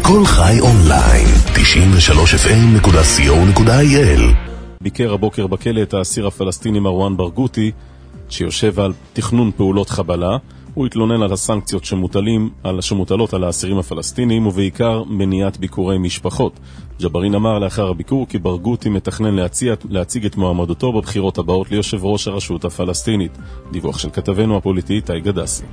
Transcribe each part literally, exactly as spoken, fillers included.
כל חי אונליין, תשעים ושלוש אף אם נקודה סי או נקודה איי אל. ביקר הבוקר בכלא את האסיר הפלסטיני מרואן ברגותי, שיושב על תכנון פעולות חבלה. הוא התלונן על הסנקציות שמוטלים, על שמוטלות על האסירים הפלסטינים, ובעיקר מניעת ביקורי משפחות. ג'ברין אמר לאחר הביקור כי ברגותי מתכנן להציע, להציג את מועמדותו בבחירות הבאות ליושב ראש הרשות הפלסטינית. דיווח של כתבנו הפוליטי תאי גדסי.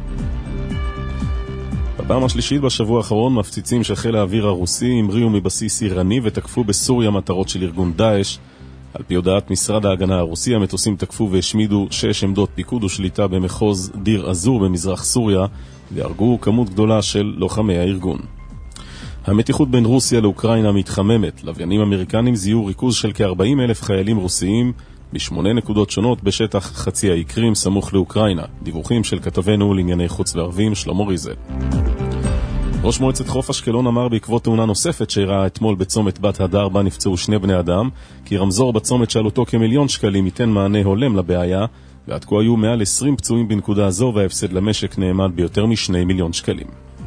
בפעם השלישית בשבוע האחרון מפציצים של חיל האוויר הרוסי המריאו מבסיס איראני ותקפו בסוריה מטרות של ארגון דאעש. על פי הודעת משרד ההגנה הרוסי, המטוסים תקפו והשמידו שש עמדות פיקוד ושליטה במחוז דיר אזור במזרח סוריה והרגו כמות גדולה של לוחמי הארגון. המתיחות בין רוסיה לאוקראינה מתחממת. לוויינים אמריקנים זיהו ריכוז של כ-ארבעים אלף חיילים רוסיים בשמונה נקודות שונות בשטח חצי האי קרים סמוך לאוקראינה. דיווחים של כתבנו לענייני חוץ וערבים שלמה ריזל. ראש מועצת חוף אשקלון אמר בעקבות תאונה נוספת שאירעה אתמול בצומת בת הדר בה נפצעו שני בני אדם, כי רמזור בצומת שעלותו כמיליון שקלים ייתן מענה הולם לבעיה, ועד כה היו מעל עשרים פצועים בנקודה זו וההפסד למשק נאמד ביותר משני מיליון שקלים.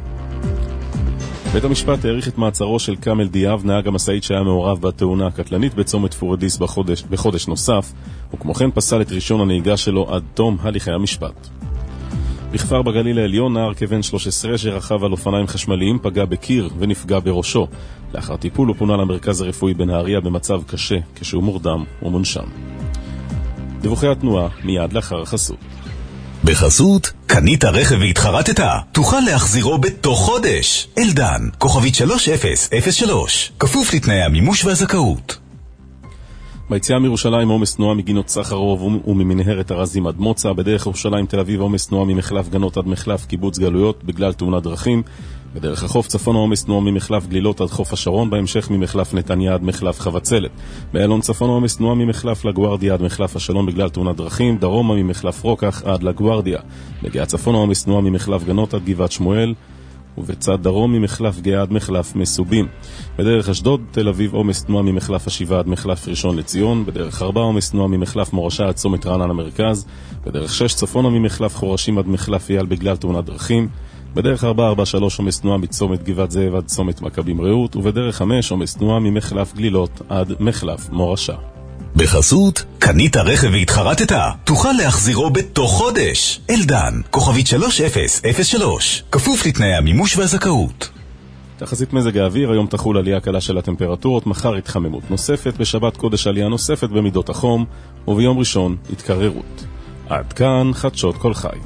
בית המשפט העריך את מעצרו של קאמל דיאב, נהג המשאית שהיה מעורב בתאונה הקטלנית בצומת פורדיס בחודש, בחודש נוסף, וכמו כן פסל את רישיון הנהיגה שלו עד תום הליכי המשפט. בכפר בגליל העליון נער כבן שלוש עשרה שרכב על אופניים חשמליים פגע בקיר ונפגע בראשו. לאחר טיפול הוא פונה למרכז הרפואי בנהריה במצב קשה כשהוא מורדם ומונשם. דיווחי התנועה מיד לאחר החסות. בחסות, קנית רכב והתחרטת, תוכל להחזירו בתוך חודש. אלדן, כוכבית שלוש אפס אפס שלוש, כפוף לתנאי המימוש והזכאות. ביציאה מירושלים עומס תנועה מגינות סחרוב וממנהרת ארזים עד מוצא. בדרך ירושלים תל אביב עומס תנועה ממחלף גנות עד מחלף קיבוץ גלויות בגלל תאונת דרכים. בדרך החוף צפון עומס תנועה ממחלף גלילות עד חוף השרון, בהמשך ממחלף נתניה עד מחלף חבצלת. באלון צפון עומס תנועה ממחלף לגוארדיה עד מחלף השלום בגלל תאונת דרכים. דרומה ממחלף רוקח עד לגוארדיה. בגאה צפון עומס תנועה ממחלף גנות עד גבעת שמואל, ובצד דרום ממחלף גאה עד מחלף מסובים. בדרך אשדוד תל אביב עומס תנועה ממחלף השבעה עד מחלף ראשון לציון. בדרך ארבע עומס תנועה ממחלף מורשה עד צומת רעננה למרכז. בדרך שש צפונה ממחלף חורשים עד מחלף אייל בגלל תאונת דרכים. בדרך ארבע ארבע שלוש עומס תנועה מצומת גבעת זאב עד צומת מכבים רעות. ובדרך חמש עומס תנועה ממחלף גלילות עד מחלף מורשה. בחסות, קנית רכב והתחרטת, תוכל להחזירו בתוך חודש. אלדן, כוכבית שלוש אפס אפס שלוש, כפוף לתנאי המימוש והזכאות. תחזית מזג האוויר, היום תחול עלייה קלה של הטמפרטורות, מחר התחממות נוספת, בשבת קודש עלייה נוספת במידות החום, וביום ראשון התקררות. עד כאן חדשות כל חי.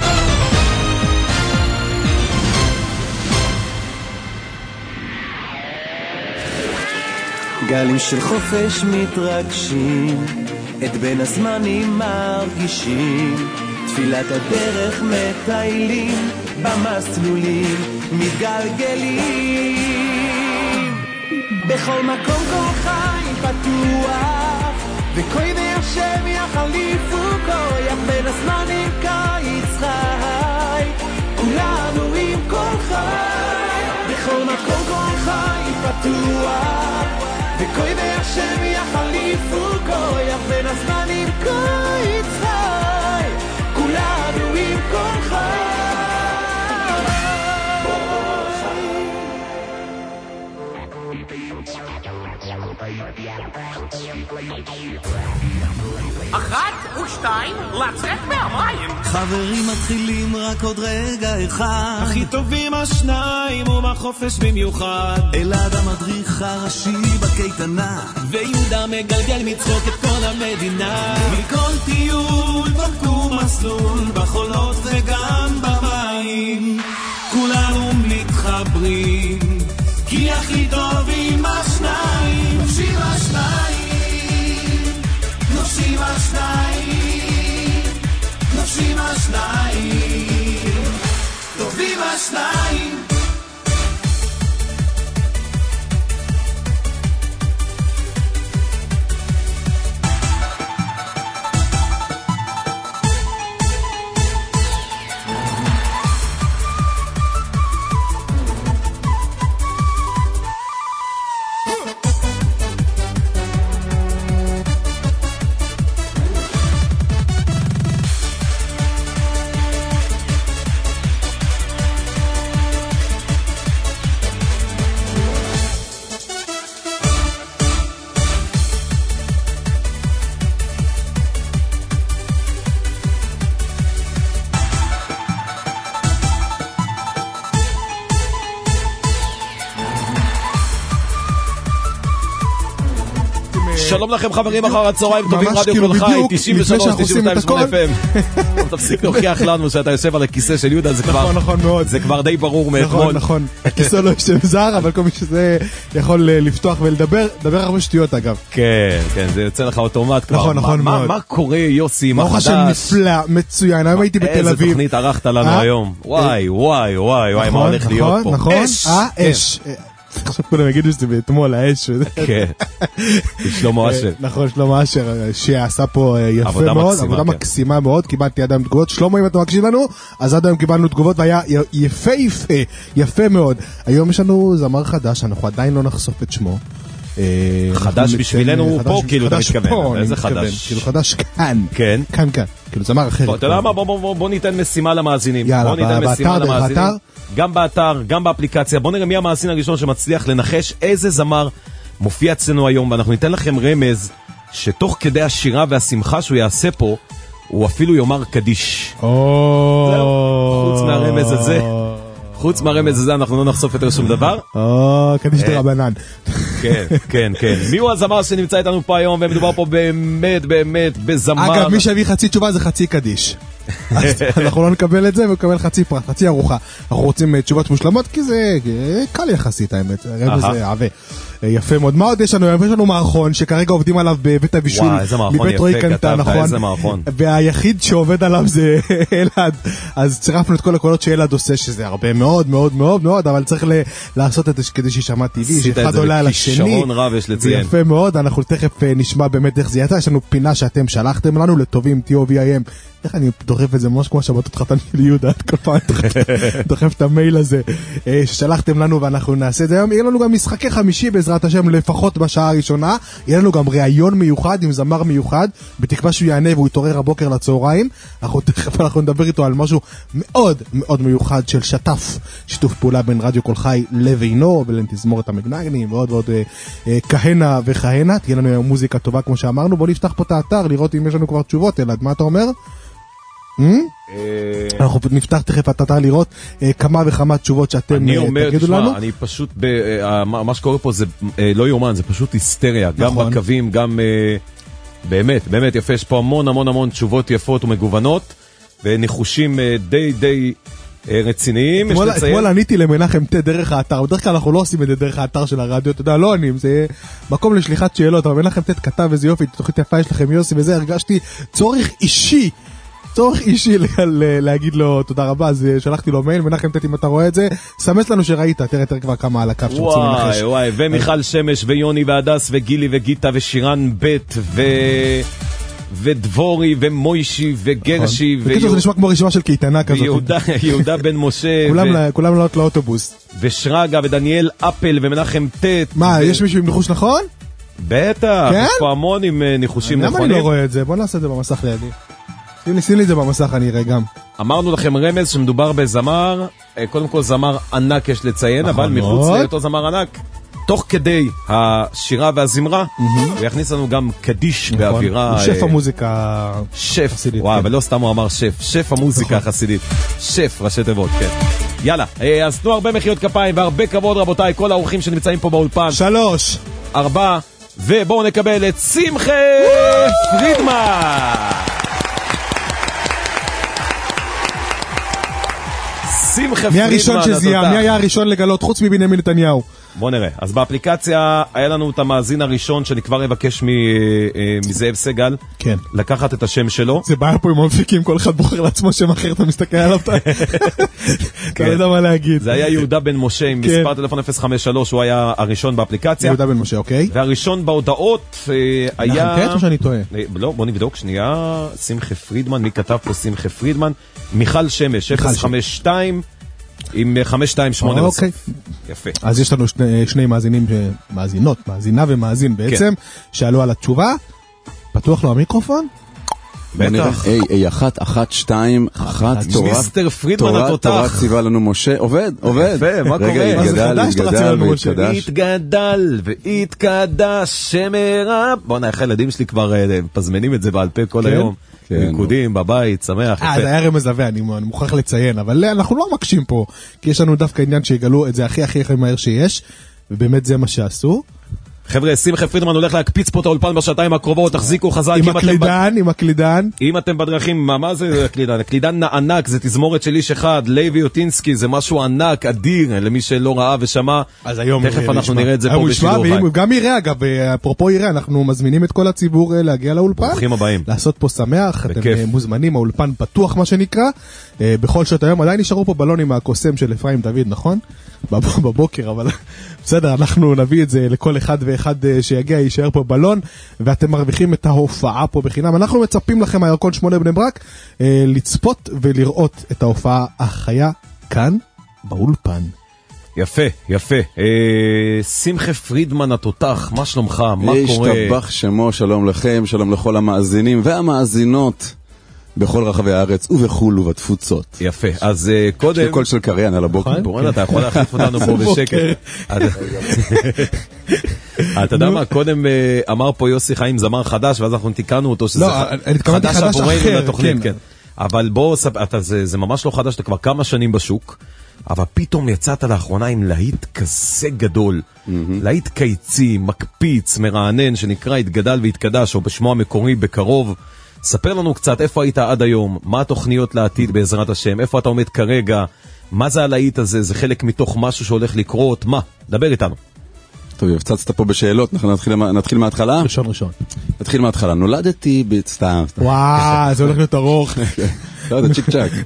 גלים של חופש מתרגשים, את בין הזמנים מרגישים, תפילת הדרך מטיילים, במסלולים מתגלגלים. בכל מקום כל חי פתוח, וכוי והשם יחליפו כוח, בין הזמנים קיץ חי, כולנו עם כל חי. בכל מקום כל חי פתוח, וכוי והשם יחליפו כוח, בין הזמנים קיץ חי, כולנו עם כל חי. אחת ושתיים, לצאת מהמים. חברים מתחילים רק עוד רגע אחד, הכי טובים השניים ומחופש במיוחד. אלעד המדריך הראשי בקייטנה, ויהודה מגלגל מצחוק את כל המדינה. מכל טיול בדקו מסלול, בחולות וגם במים, כולנו מתחברים, כי הכי טובים השניים. נופשים השניים, נופשים השניים, נופשים השניים, טובים השניים. שלום לכם חברים, אחר הצהריים טובים, רדיו כל חי, תשעים ושלוש תשעים ושתיים שמונה אף אם. תפסיק להוכיח לנו שאתה יושב על הכיסא של יהודה, זה כבר די ברור מאתמול. נכון, נכון. הכיסא לא יושב זר, אבל כל מי שזה יכול לפתוח ולדבר, דבר הרבה שטויות אגב. כן, כן, זה יוצא לך אוטומט כבר. נכון, נכון מאוד. מה קורה יוסי, מה חדש? ברוך השם נפלא, מצוין, היום הייתי בתל אביב. איזה תוכנית ערכת לנו היום. וואי, וואי, וואי, וואי, מה הולך להיות פה? נכון, נכון. אה, אש. עכשיו כולם יגידו שזה באתמול, האש. כן, שלמה אשר. נכון, שלמה אשר, שעשה פה יפה מאוד, עבודה מקסימה מאוד, קיבלתי עד היום תגובות. שלמה, אם אתה מקשיב לנו, אז עד היום קיבלנו תגובות, והיה יפה יפה, יפה מאוד. היום יש לנו זמר חדש, אנחנו עדיין לא נחשוף את שמו. חדש בשבילנו פה, כאילו אתה מתכוון. איזה חדש? כאילו חדש כאן. כן. כאן, כאן. כאילו זמר אחר. אתה יודע מה? בוא ניתן משימה למאזינים. יאללה, באתר, באתר. גם באתר, גם באפליקציה. בוא נראה מי המאזין הראשון שמצליח לנחש איזה זמר מופיע אצלנו היום, ואנחנו ניתן לכם רמז שתוך כדי השירה והשמחה שהוא יעשה פה, הוא אפילו יאמר קדיש. חוץ מהרמז הזה, חוץ מהרמז הזה אנחנו לא נחשוף יותר שום דבר. או, קדיש דרבנן. כן, כן, כן. מי הוא הזמר שנמצא איתנו פה היום, ומדובר פה באמת, באמת, בזמר. אגב, מי שהביא חצי תשובה זה חצי קדיש. אנחנו לא נקבל את זה ונקבל חצי פרט, חצי ארוחה. אנחנו רוצים תשובות מושלמות כי זה קל יחסית האמת, רמז עווה. יפה מאוד. מה עוד יש לנו? יש לנו מערכון שכרגע עובדים עליו בבית הבישול מבית רועי קנטה, נכון? והיחיד שעובד עליו זה אלעד, אז צירפנו את כל הקולות שאלעד עושה, שזה הרבה מאוד מאוד מאוד מאוד, אבל צריך לעשות את זה כדי שישמע טבעי, שאחד עולה על השני. זה יפה מאוד, אנחנו תכף נשמע באמת איך זה יצא. יש לנו פינה שאתם שלחתם לנו לטובים טי או וי איי אם. איך אני דוחף את זה ממש כמו שבתות חתן של יהודה, כל פעם דוחף את המייל הזה ששלחתם לנו, ואנחנו נעשה את זה היום. יהיה לנו גם משחקי חמישי בעזרת השם, לפחות בשעה הראשונה. יהיה לנו גם ראיון מיוחד עם זמר מיוחד, בתקווה שהוא יענה והוא יתעורר הבוקר לצהריים. אנחנו תכף אנחנו נדבר איתו על משהו מאוד מאוד מיוחד של שתף, שיתוף פעולה בין רדיו כל חי לבינו ולתזמורת המגנגנים ועוד ועוד כהנה וכהנה. תהיה לנו היום מוזיקה טובה כמו שאמרנו. בוא נפתח פה את האתר לראות אם יש לנו כבר תשובות. אלעד, מה אתה אומר? אנחנו נפתח תכף את האתר לראות כמה וכמה תשובות שאתם תגידו לנו. אני פשוט, מה שקורה פה זה לא יומן, זה פשוט היסטריה, גם בקווים, גם באמת, באמת יפה, יש פה המון המון המון תשובות יפות ומגוונות, וניחושים די די רציניים. אתמול עניתי למנחם תה דרך האתר, בדרך כלל אנחנו לא עושים את זה דרך האתר של הרדיו, אתה יודע, לא עונים, זה מקום לשליחת שאלות, אבל מנחם תה כתב איזה יופי, תוכנית יפה יש לכם יוסי, וזה הרגשתי צורך אישי, צורך אישי להגיד לו תודה רבה, אז שלחתי לו מייל, מנחם תת אם אתה רואה את זה, סמס לנו שראית, תראה תראה כבר כמה על הקו שרוצים לנחש. וואי וואי, ומיכל שמש ויוני והדס וגילי וגיטה ושירן בית ו... ודבורי ומוישי וגרשי. בקיצור זה נשמע כמו רשימה של קייטנה כזאת. יהודה בן משה. כולם לעלות לאוטובוס. ושרגה ודניאל אפל ומנחם תת. מה, יש מישהו עם ניחוש נכון? בטח, יש פה המון עם ניחושים נכונים. למה אני לא רואה את זה? בוא נעשה את זה במסך לידי. שים לי את זה במסך, אני אראה גם. אמרנו לכם רמז שמדובר בזמר, קודם כל זמר ענק יש לציין, אבל מחוץ לאותו זמר ענק, תוך כדי השירה והזמרה, הוא יכניס לנו גם קדיש באווירה. הוא שף המוזיקה החסידית. וואו, אבל לא סתם הוא אמר שף, שף המוזיקה החסידית. שף, ראשי תיבות, כן. יאללה, אז תנו הרבה מחיאות כפיים והרבה כבוד רבותיי, כל האורחים שנמצאים פה באולפן. שלוש. ארבע, ובואו נקבל את שמחה פרידמן. מי הראשון שזיהה? מי היה הראשון לגלות חוץ מבנימין נתניהו? בוא נראה. אז באפליקציה היה לנו את המאזין הראשון שאני כבר אבקש מזאב סגל לקחת את השם שלו. זה בעיה פה עם המפיקים, כל אחד בוחר לעצמו שם אחר, אתה מסתכל עליו, אתה לא יודע מה להגיד. זה היה יהודה בן משה עם מספר טלפון אפס חמש שלוש, הוא היה הראשון באפליקציה. יהודה בן משה, אוקיי. והראשון בהודעות היה... נחם תת או שאני טועה? לא, בוא נבדוק שנייה. שמחה פרידמן, מי כתב פה שמחה פרידמן? מיכל שמש, אפס חמש שתיים עם חמש שתיים שמונה. אוקיי. יפה. אז יש לנו שני, שני מאזינים, מאזינות, מאזינה ומאזין בעצם, שעלו על התשובה. פתוח לו המיקרופון? בטח. איי, איי, אחת, אחת, שתיים, אחת, תורת, מיסטר פרידמן התותח. תורת ציווה לנו משה, עובד, עובד. יפה, מה קורה? רגע, התגדל, התגדל והתקדש. התגדל והתקדש שמרה. בוא נאחל, ילדים שלי כבר פזמנים את זה בעל פה כל היום. ריקודים בבית, שמח. אה, זה היה רמז עווה, אני מוכרח לציין, אבל אנחנו לא מקשים פה, כי יש לנו דווקא עניין שיגלו את זה הכי הכי הכי מהר שיש, ובאמת זה מה שעשו. חבר'ה, שמחה פרידמן הולך להקפיץ פה את האולפן בשעתיים הקרובות, תחזיקו חזק. עם הקלידן, עם הקלידן. אם אתם בדרכים, מה, מה זה הקלידן? הקלידן ענק, זה תזמורת של איש אחד, לוי יוטינסקי, זה משהו ענק, אדיר, למי שלא ראה ושמע. אז היום תכף אנחנו נראה את זה פה בשידור חי. גם יראה, אגב, אפרופו יראה, אנחנו מזמינים את כל הציבור להגיע לאולפן. ברוכים הבאים. לעשות פה שמח, אתם מוזמנים, האולפן פתוח מה שנקרא. בכל שעות היום, עדיין נשארו פה בלונים מהקוסם של אפרים דוד, נכון? בבוקר, אבל בסדר, אנחנו נביא את זה לכל אחד ואחד שיגיע, יישאר פה בלון, ואתם מרוויחים את ההופעה פה בחינם. אנחנו מצפים לכם, הירקון שמונה בני ברק, לצפות ולראות את ההופעה החיה כאן באולפן. יפה, יפה. שמחה פרידמן התותח, מה שלומך? מה קורה? ישתבח שמו, שלום לכם, שלום לכל המאזינים והמאזינות. בכל רחבי הארץ ובחול ובתפוצות. יפה, אז קודם... יש לי קול של קריין על הבוקר. בורן, אתה יכול להחליף אותנו פה בשקט. אתה יודע מה, קודם אמר פה יוסי חיים זמר חדש, ואז אנחנו תיקנו אותו שזה חדש עבורנו לתוכנית, כן. אבל בוא, זה ממש לא חדש, אתה כבר כמה שנים בשוק, אבל פתאום יצאת לאחרונה עם להיט כזה גדול, להיט קיצי, מקפיץ, מרענן, שנקרא התגדל והתקדש, או בשמו המקורי בקרוב. ספר לנו קצת איפה היית עד היום, מה התוכניות לעתיד בעזרת השם, איפה אתה עומד כרגע, מה זה הלהיט הזה, זה חלק מתוך משהו שהולך לקרות, מה? דבר איתנו. טוב, הפצצת פה בשאלות, אנחנו נתחיל, נתחיל מההתחלה? ראשון ראשון. נתחיל מההתחלה, נולדתי בסתם. וואו, זה הולך להיות ארוך. לא, זה צ'יק צ'ק.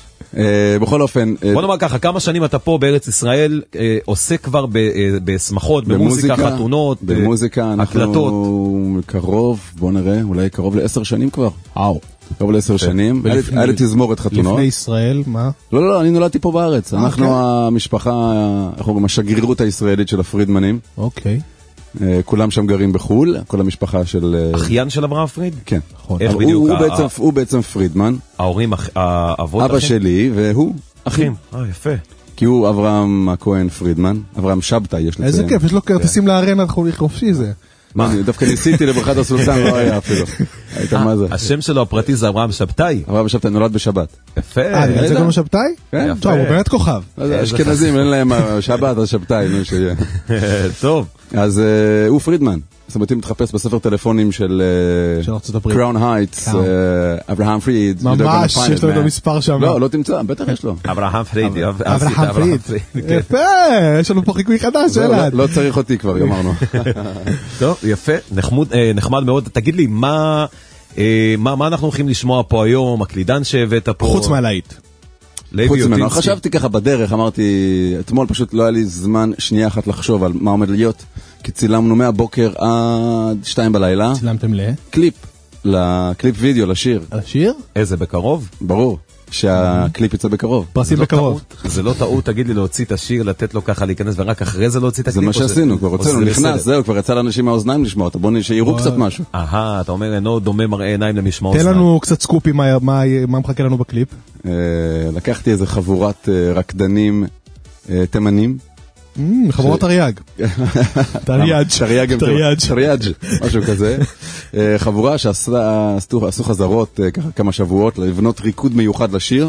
בכל אופן... בוא נאמר ככה, כמה שנים אתה פה בארץ ישראל, עושה כבר בשמחות, במוזיקה, חתונות, במוזיקה, אנחנו קרוב, בוא נראה, אולי קרוב לעשר שנים כבר. וואו. קרוב לעשר שנים. היה לי תזמורת חתונות. לפני ישראל, מה? לא, לא, לא, אני נולדתי פה בארץ. אנחנו המשפחה, אנחנו גם השגרירות הישראלית של הפרידמנים. אוקיי. כולם שם גרים בחול, כל המשפחה של... אחיין של אברהם פריד? כן. נכון. איך בדיוק? הוא בעצם פרידמן. ההורים, האבות? אבא שלי והוא אחים. אה, יפה. כי הוא אברהם הכהן פרידמן, אברהם שבתאי יש לציין. איזה כיף, יש לו כרטיסים לארנה, אנחנו חופשי זה. מה, דווקא ניסיתי לברכת הסולטן, לא היה אפילו. הייתה מה זה? השם שלו הפרטי זה אברהם שבתאי. אברהם שבתאי נולד בשבת. יפה. אה, אני רוצה גם שבתאי? כן. טוב, הוא באמת כוכב. אשכנזים, אין להם שבת, אז שבתאי, נו שיהיה. טוב. אז הוא פרידמן. זאת אומרת, אם תחפש בספר טלפונים של קראון הייטס, אברהם פריד. ממש, יש לו את המספר שם. לא, לא תמצא, בטח יש לו. אברהם פריד. אברהם פריד. יפה, יש לנו פה חיקוי חדש, אלעד. לא צריך אותי כבר, גמרנו. טוב, יפה, נחמד מאוד. תגיד לי, מה אנחנו הולכים לשמוע פה היום, הקלידן שהבאת פה? חוץ מהלהיט. חוץ ממנו, חשבתי ככה בדרך, אמרתי, אתמול פשוט לא היה לי זמן שנייה אחת לחשוב על מה עומד להיות, כי צילמנו מהבוקר עד שתיים בלילה. צילמתם ל? קליפ, לקליפ וידאו, לשיר. על השיר? איזה, בקרוב? ברור, שהקליפ יצא בקרוב. פרסים בקרוב. זה לא טעות, תגיד לי להוציא את השיר, לתת לו ככה להיכנס ורק אחרי זה להוציא את הקליפ. זה מה שעשינו, כבר רוצינו, נכנס, זהו, כבר יצא לאנשים מהאוזניים לשמוע אותה, בואו שיראו קצת משהו. אהה, אתה אומר, אינו דומה מראה עיניים למשמע אוזניים. תן לנו קצת סקופים, מה מחכה לנו בקליפ? לקחתי איזה חבורת רקדנים תימנים. חבורת אריאג. תריאג'. תריאג', משהו כזה. חבורה שעשו חזרות כמה שבועות לבנות ריקוד מיוחד לשיר.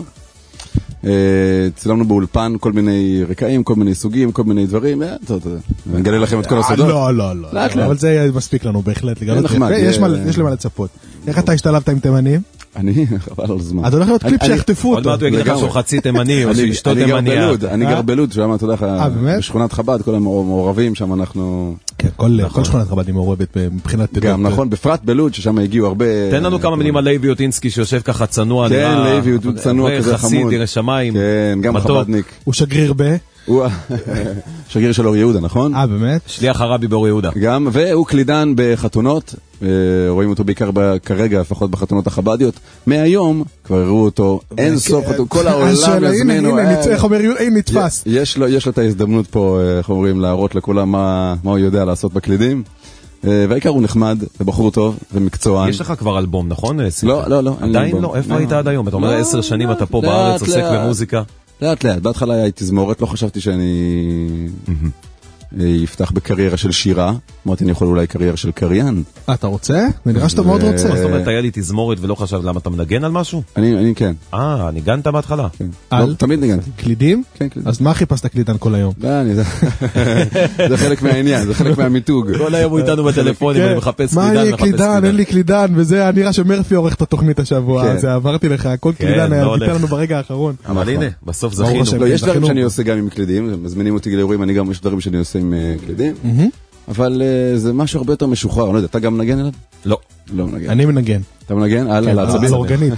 צילמנו באולפן כל מיני רקעים, כל מיני סוגים, כל מיני דברים. אני אגלה לכם את כל הסודות. לא, לא, לא. אבל זה מספיק לנו בהחלט. יש לי מה לצפות. איך אתה השתלבת עם תימנים? אני, חבל על זמן. אתה הולך להיות קליפ שיחטפו אותו. עוד מעט הוא יגיד לך שהוא חצי תימני, או שאשתו תימניה. אני גר בלוד, שם אתה יודע, בשכונת חב"ד, כל המעורבים שם אנחנו... כן, כל שכונת חב"ד היא מעורבת מבחינת... גם נכון, בפרט בלוד, ששם הגיעו הרבה... תן לנו כמה מילים על לוי יוטינסקי, שיושב ככה צנוע. כן, לוי צנוע כזה חמוד. חסיד, ירא שמיים. כן, גם חב"דניק. הוא שגריר ב... הוא שגריר של אור יהודה, נכון? אה, באמת? שליח הרבי באור יהודה. גם, והוא קלידן בחתונות, רואים אותו בעיקר כרגע, לפחות בחתונות החב"דיות. מהיום כבר הראו אותו, אין סוף, כל העולם יזמינו. הנה, איך אומר, הנה נתפס. יש לו את ההזדמנות פה, איך אומרים, להראות לכולם מה הוא יודע לעשות בקלידים. והעיקר הוא נחמד, ובחור טוב, ומקצוען. יש לך כבר אלבום, נכון? לא, לא, לא. עדיין לא? איפה היית עד היום? אתה אומר, עשר שנים אתה פה בארץ, עוסק במוזיקה. לאט לאט, בהתחלה היה תזמורת, לא חשבתי שאני יפתח בקריירה של שירה, אמרתי אני יכול אולי קריירה של קריין. אה, אתה רוצה? נראה שאתה מאוד רוצה. זאת אומרת, היה לי תזמורת ולא חשב למה אתה מנגן על משהו? אני כן. אה, ניגנת בהתחלה? על? תמיד ניגנתי. קלידים? כן, קלידים. אז מה חיפשת קלידן כל היום? זה חלק מהעניין, זה חלק מהמיתוג. כל היום הוא איתנו בטלפונים, אני מחפש מה קלידן, יהיה קלידן, אין לי קלידן, וזה נראה שמרפי עורך את התוכנית השבוע, אז עברתי לך, כל קלידן היה ויתר לנו ברגע האחרון. אבל הנה, בסוף זכינו. יש דברים שאני עושה גם עם קלידים, מזמינים אותי לאירועים, אני גם יש דברים שאני עושה עם קלידים, אבל זה משהו הרבה יותר משוחרר, לא יודע, אתה גם מנגן אליו? לא. לא מנגן. אני מנגן. אתה מנגן? על העצבים? על אורגנית.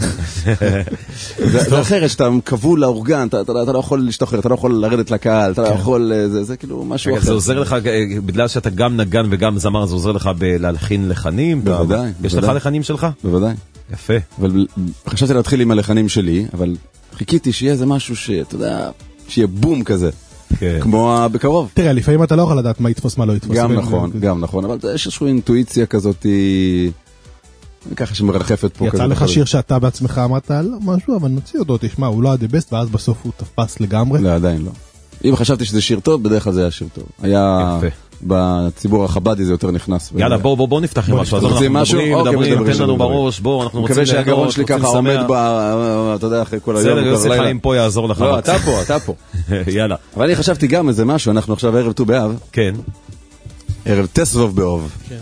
זה אחרת, שאתה כבול לאורגן, אתה לא יכול להשתחרר, אתה לא יכול לרדת לקהל, אתה לא יכול, זה כאילו משהו אחר. זה עוזר לך, בגלל שאתה גם נגן וגם זמר, זה עוזר לך בלהלחין לחנים? בוודאי. יש לך לחנים שלך? בוודאי. יפה. חשבתי להתחיל עם הלחנים שלי, אבל חיכיתי שיהיה איזה משהו שאתה יודע, שיהיה בום כזה. כמו בקרוב. תראה, לפעמים אתה לא יכול לדעת מה יתפוס, מה לא יתפוס. גם נכון, גם נכון, אבל יש איזושהי אינטואיציה כזאת, ככה שמרחפת פה. יצא לך שיר שאתה בעצמך אמרת על משהו, אבל נוציא אותו, תשמע, הוא לא היה די בסט, ואז בסוף הוא תפס לגמרי. לא, עדיין לא. אם חשבתי שזה שיר טוב, בדרך כלל זה היה שיר טוב. היה בציבור החב"די זה יותר נכנס. יאללה, בוא בוא בוא נפתח עם משהו. רוצים משהו? מדברים, נותן לנו בראש, בוא, אנחנו רוצים להגרות, מקווה שהגרון שלי ככה עומד ב... אתה יודע, אחרי כל היום. בסדר, יוסי חיים פה יעזור לך. לא, אתה פה, אתה פה. יאללה. אבל אני חשבתי גם איזה משהו, אנחנו עכשיו ערב ט"ו באב. כן. ערב תסבוב באוב. כן.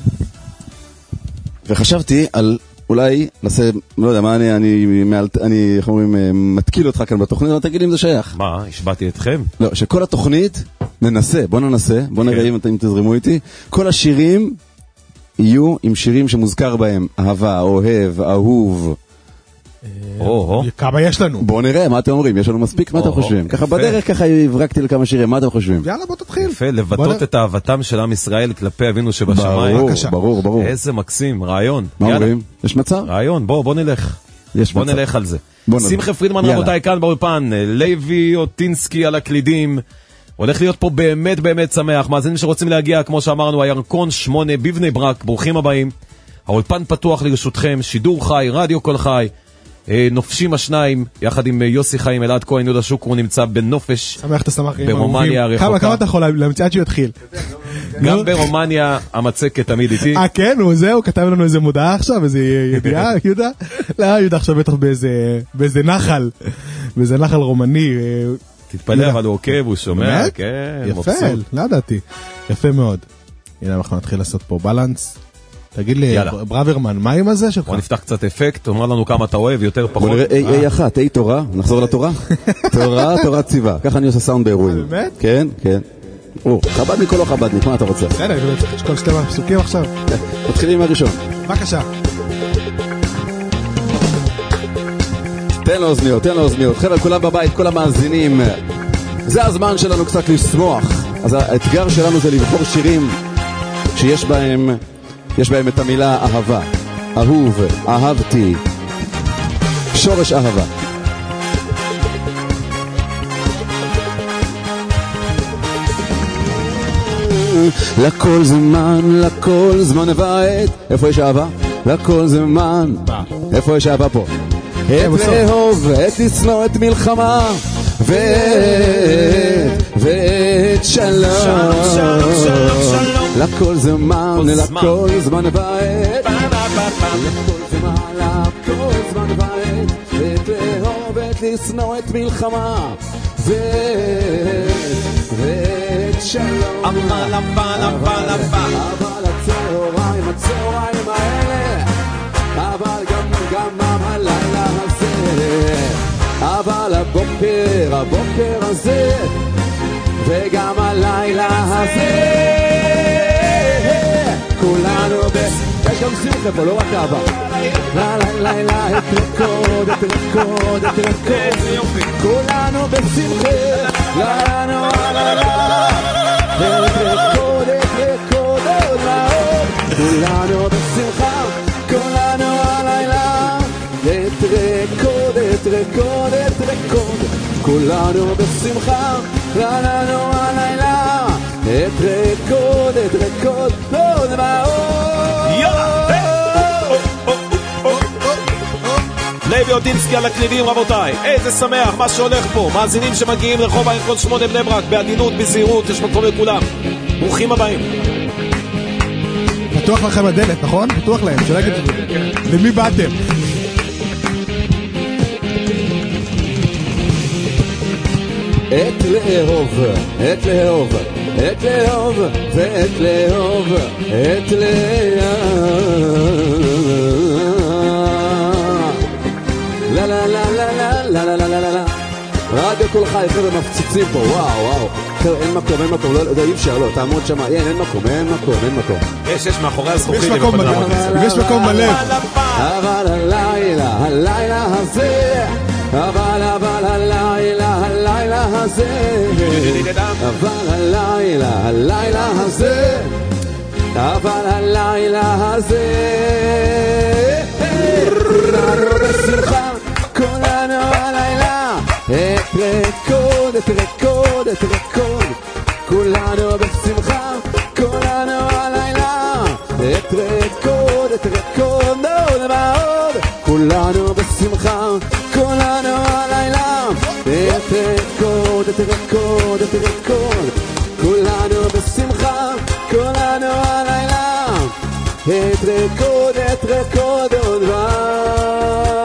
וחשבתי על... אולי נעשה, לא יודע מה, אני, אני, אני, איך אומרים, מתקיל אותך כאן בתוכנית, אבל תגיד לי אם זה שייך. מה, השבעתי אתכם? לא, שכל התוכנית, ננסה, בוא ננסה, בוא נראה אם אתם תזרימו איתי, כל השירים יהיו עם שירים שמוזכר בהם, אהבה, אוהב, אהוב. כמה יש לנו? בוא נראה, מה אתם אומרים? יש לנו מספיק? מה אתם חושבים? ככה בדרך ככה הברקתי לכמה שירים, מה אתם חושבים? יאללה, בוא תתחיל. יפה, לבטאות את אהבתם של עם ישראל כלפי אבינו שבשמיים. ברור, ברור, ברור. איזה מקסים, רעיון. מה אומרים? יש מצב? רעיון, בוא, בוא נלך. בוא נלך על זה. שמחה פרידמן רבותיי כאן באולפן, לוי אוטינסקי על הקלידים. הולך להיות פה באמת באמת שמח. מאזינים שרוצים להגיע, כמו שאמרנו, הירקון שמונה בבני ברק, ברוכים הבאים. האולפן פתוח לרשותכם, שידור חי, רדיו כל חי. נופשים השניים, יחד עם יוסי חיים, אלעד כהן, יהודה שוקרו, נמצא בנופש שמח, אתה שמח ברומניה הרחוקה. כמה אתה יכול להמציא עד שהוא יתחיל? גם ברומניה המצקת תמיד איתי. אה כן, הוא זה, הוא כתב לנו איזה מודעה עכשיו, איזה ידיעה, יהודה? לא, יהודה עכשיו בטח באיזה נחל, באיזה נחל רומני. תתפלא, אבל הוא עוקב, הוא שומע, כן, יפה, לא ידעתי. יפה מאוד. הנה אנחנו נתחיל לעשות פה בלנס. תגיד לי, ברוורמן, מה עם הזה שלך? בוא נפתח קצת אפקט, אומר לנו כמה אתה אוהב, יותר פחות. בוא נראה איי אחת, איי תורה, נחזור לתורה? תורה, תורה ציבה, ככה אני עושה סאונד באירועים. באמת? כן, כן. או, חבדניק או לא חבדניק, מה אתה רוצה? בסדר, יש כל שתי פסוקים עכשיו. מתחילים עם הראשון. בבקשה. תן לו אוזניות, תן לו אוזניות. חבר'ה, כולם בבית, כל המאזינים. זה הזמן שלנו קצת לשמוח. אז האתגר שלנו זה לבחור שירים שיש בהם... יש בהם את המילה אהבה, אהוב, אהבתי, שורש אהבה. לכל זמן, לכל זמן ועת. איפה יש אהבה? לכל זמן. איפה יש אהבה פה? את לאהוב, את לשנוא, את מלחמה, ואת, ואת שלום. לכל זמן, לכל זמן ועת. לכל זמן, לכל זמן ועת. את לאהוב, את לשנוא, את מלחמה, ואת, ואת שלום. אבל, אבל, אבל, אבל. אבל הצהריים, הצהריים האלה. אבל גם, גם הלילה הזה. אבל הבוקר, הבוקר הזה. וגם הלילה הזה. כולנו ב... יש גם שמחה פה, לא רק אהבה. לה לה לה לה, את רקוד, את רקוד, את רקוד. כולנו בשמחה. לה לה לה לה. את רקוד, את רקוד, עוד לאור. כולנו בשמחה. כולנו הלילה. את רקוד, את רקוד, את רקוד. כולנו בשמחה. כולנו הלילה. את רקוד, את רקוד, עוד לאור. לוי יודינסקי על הקלידים, רבותיי. איזה שמח מה שהולך פה. מאזינים שמגיעים רחוב האינפרון שמונה בני ברק, בעדינות, בזהירות, יש מקום לכולם. ברוכים הבאים. פתוח לכם הדלת, נכון? פתוח להם, שלא יגיד את זה. למי באתם? את לאהוב, את לאהוב, את לאהוב, ואת לאהוב, את לאהוב. לה לה לה לה לה לה לה לה לה לה. רדיו כל חי, חבר'ה מפציצים פה, וואו וואו. אין מקום, אין מקום, לא, אי אפשר, לא, תעמוד שם, אין, אין מקום, אין מקום, אין מקום. יש, יש מאחורי הזכוכית. יש מקום בלב, יש מקום בלב. אבל הלילה, הלילה הזה, אבל אבל הלילה, הלילה הזה, אבל הלילה, הלילה הזה, אבל הלילה הזה, כולנו בשמחה, כולנו הלילה, את רקוד, את רקוד, את רקוד, כולנו בשמחה, כולנו הלילה, את רקוד, את רקוד, עוד ועוד, כולנו בשמחה, כולנו הלילה, את רקוד, את רקוד, את רקוד, כולנו בשמחה, כולנו הלילה, את רקוד, את רקוד, עוד ועוד.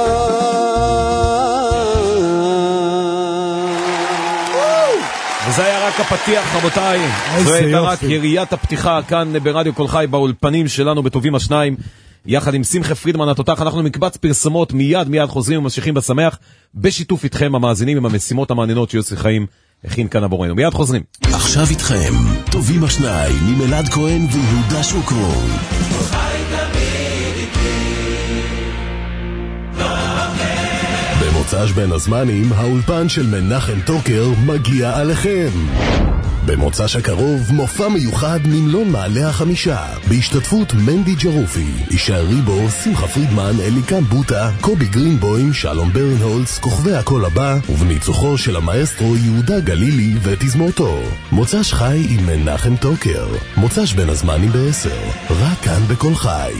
וזה היה רק הפתיח, רבותיי. זו הייתה רק יריית הפתיחה כאן ברדיו כל חי באולפנים שלנו בטובים השניים, יחד עם שמחה פרידמן התותח. אנחנו מקבץ פרסמות, מיד מיד חוזרים וממשיכים בשמח, בשיתוף איתכם המאזינים עם המשימות המעניינות שיוסי חיים הכין כאן עבורנו. מיד חוזרים. עכשיו איתכם, טובים השניים עם אלעד כהן ויהודה שוקרון. במוצ"ש בין הזמנים, האולפן של מנחם טוקר מגיע עליכם. במוצ"ש הקרוב, מופע מיוחד ממלון מעלה החמישה, בהשתתפות מנדי ג'רופי, אישה ריבו, שמחה פרידמן, אליקם בוטה, קובי גרינבוים, שלום ברנהולץ, כוכבי הכל הבא, ובניצוחו של המאסטרו יהודה גלילי ותזמורתו. מוצ"ש חי עם מנחם טוקר. מוצ"ש בין הזמנים בעשר, רק כאן בכל חי.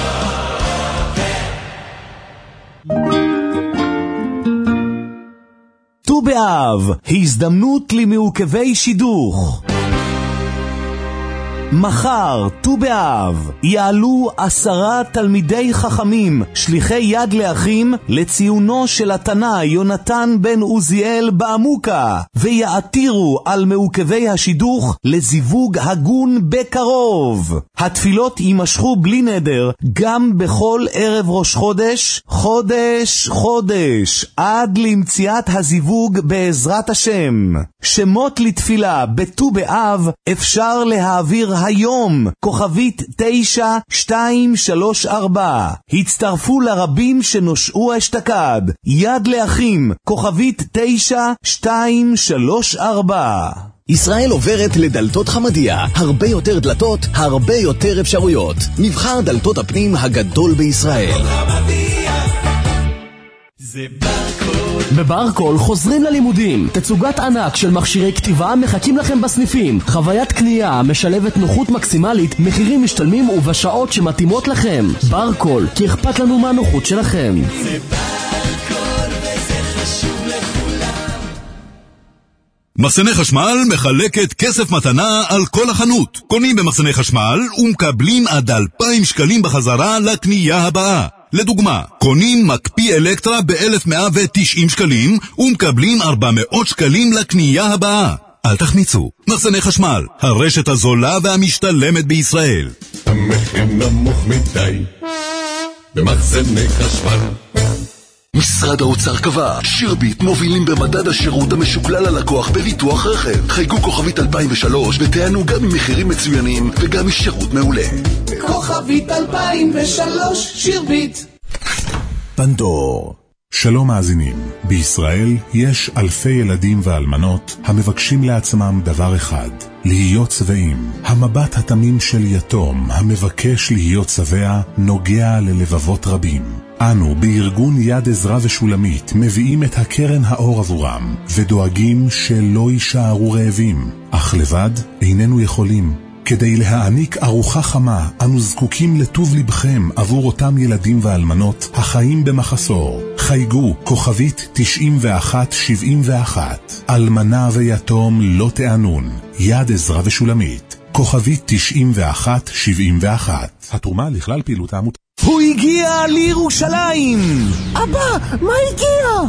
ט"ו באב, הזדמנות למעוכבי שידוך. מחר, ט"ו באב, יעלו עשרה תלמידי חכמים, שליחי יד לאחים, לציונו של התנא יונתן בן עוזיאל בעמוקה, ויעתירו על מעוכבי השידוך לזיווג הגון בקרוב. התפילות יימשכו בלי נדר, גם בכל ערב ראש חודש, חודש חודש, עד למציאת הזיווג בעזרת השם. שמות לתפילה בט"ו באב אפשר להעביר היום, כוכבית תשע שתיים שלוש ארבע. הצטרפו לרבים שנושעו אשתקד. יד לאחים, כוכבית תשע שתיים שלוש ארבע. ישראל עוברת לדלתות חמדיה, הרבה יותר דלתות, הרבה יותר אפשרויות. מבחר דלתות הפנים הגדול בישראל. זה ברקול. בברקול חוזרים ללימודים. תצוגת ענק של מכשירי כתיבה מחכים לכם בסניפים. חוויית קנייה משלבת נוחות מקסימלית, מחירים משתלמים ובשעות שמתאימות לכם. ברקול, כי אכפת לנו מהנוחות שלכם. זה ברקול וזה חשוב לכולם. מחסני חשמל מחלקת כסף מתנה על כל החנות. קונים במחסני חשמל ומקבלים עד אלפיים שקלים בחזרה לקנייה הבאה. לדוגמה, קונים מקפיא אלקטרה ב-אלף מאה ותשעים שקלים ומקבלים ארבע מאות שקלים לקנייה הבאה. אל תחמיצו, מחסני חשמל, הרשת הזולה והמשתלמת בישראל. המחיר נמוך מדי במחסני חשמל. משרד האוצר קבע, שירביט מובילים במדד השירות המשוקלל ללקוח בביטוח רכב. חייגו כוכבית אלפיים ושלוש ותענו גם ממחירים מצוינים וגם משירות מעולה. כוכבית אלפיים ושלוש, שירביט. פנדור. שלום מאזינים, בישראל יש אלפי ילדים ואלמנות המבקשים לעצמם דבר אחד, להיות שבעים. המבט התמים של יתום המבקש להיות שבע נוגע ללבבות רבים. אנו בארגון יד עזרה ושולמית מביאים את הקרן האור עבורם ודואגים שלא יישארו רעבים, אך לבד איננו יכולים. כדי להעניק ארוחה חמה, אנו זקוקים לטוב לבכם עבור אותם ילדים ואלמנות החיים במחסור. חייגו כוכבית תשעים ואחת שבעים ואחת. אלמנה ויתום לא תענון. יד עזרא ושולמית. כוכבית תשעים ואחת שבעים ואחת. התרומה לכלל פעילות העמותה. הוא הגיע לירושלים! אבא, מה הגיע?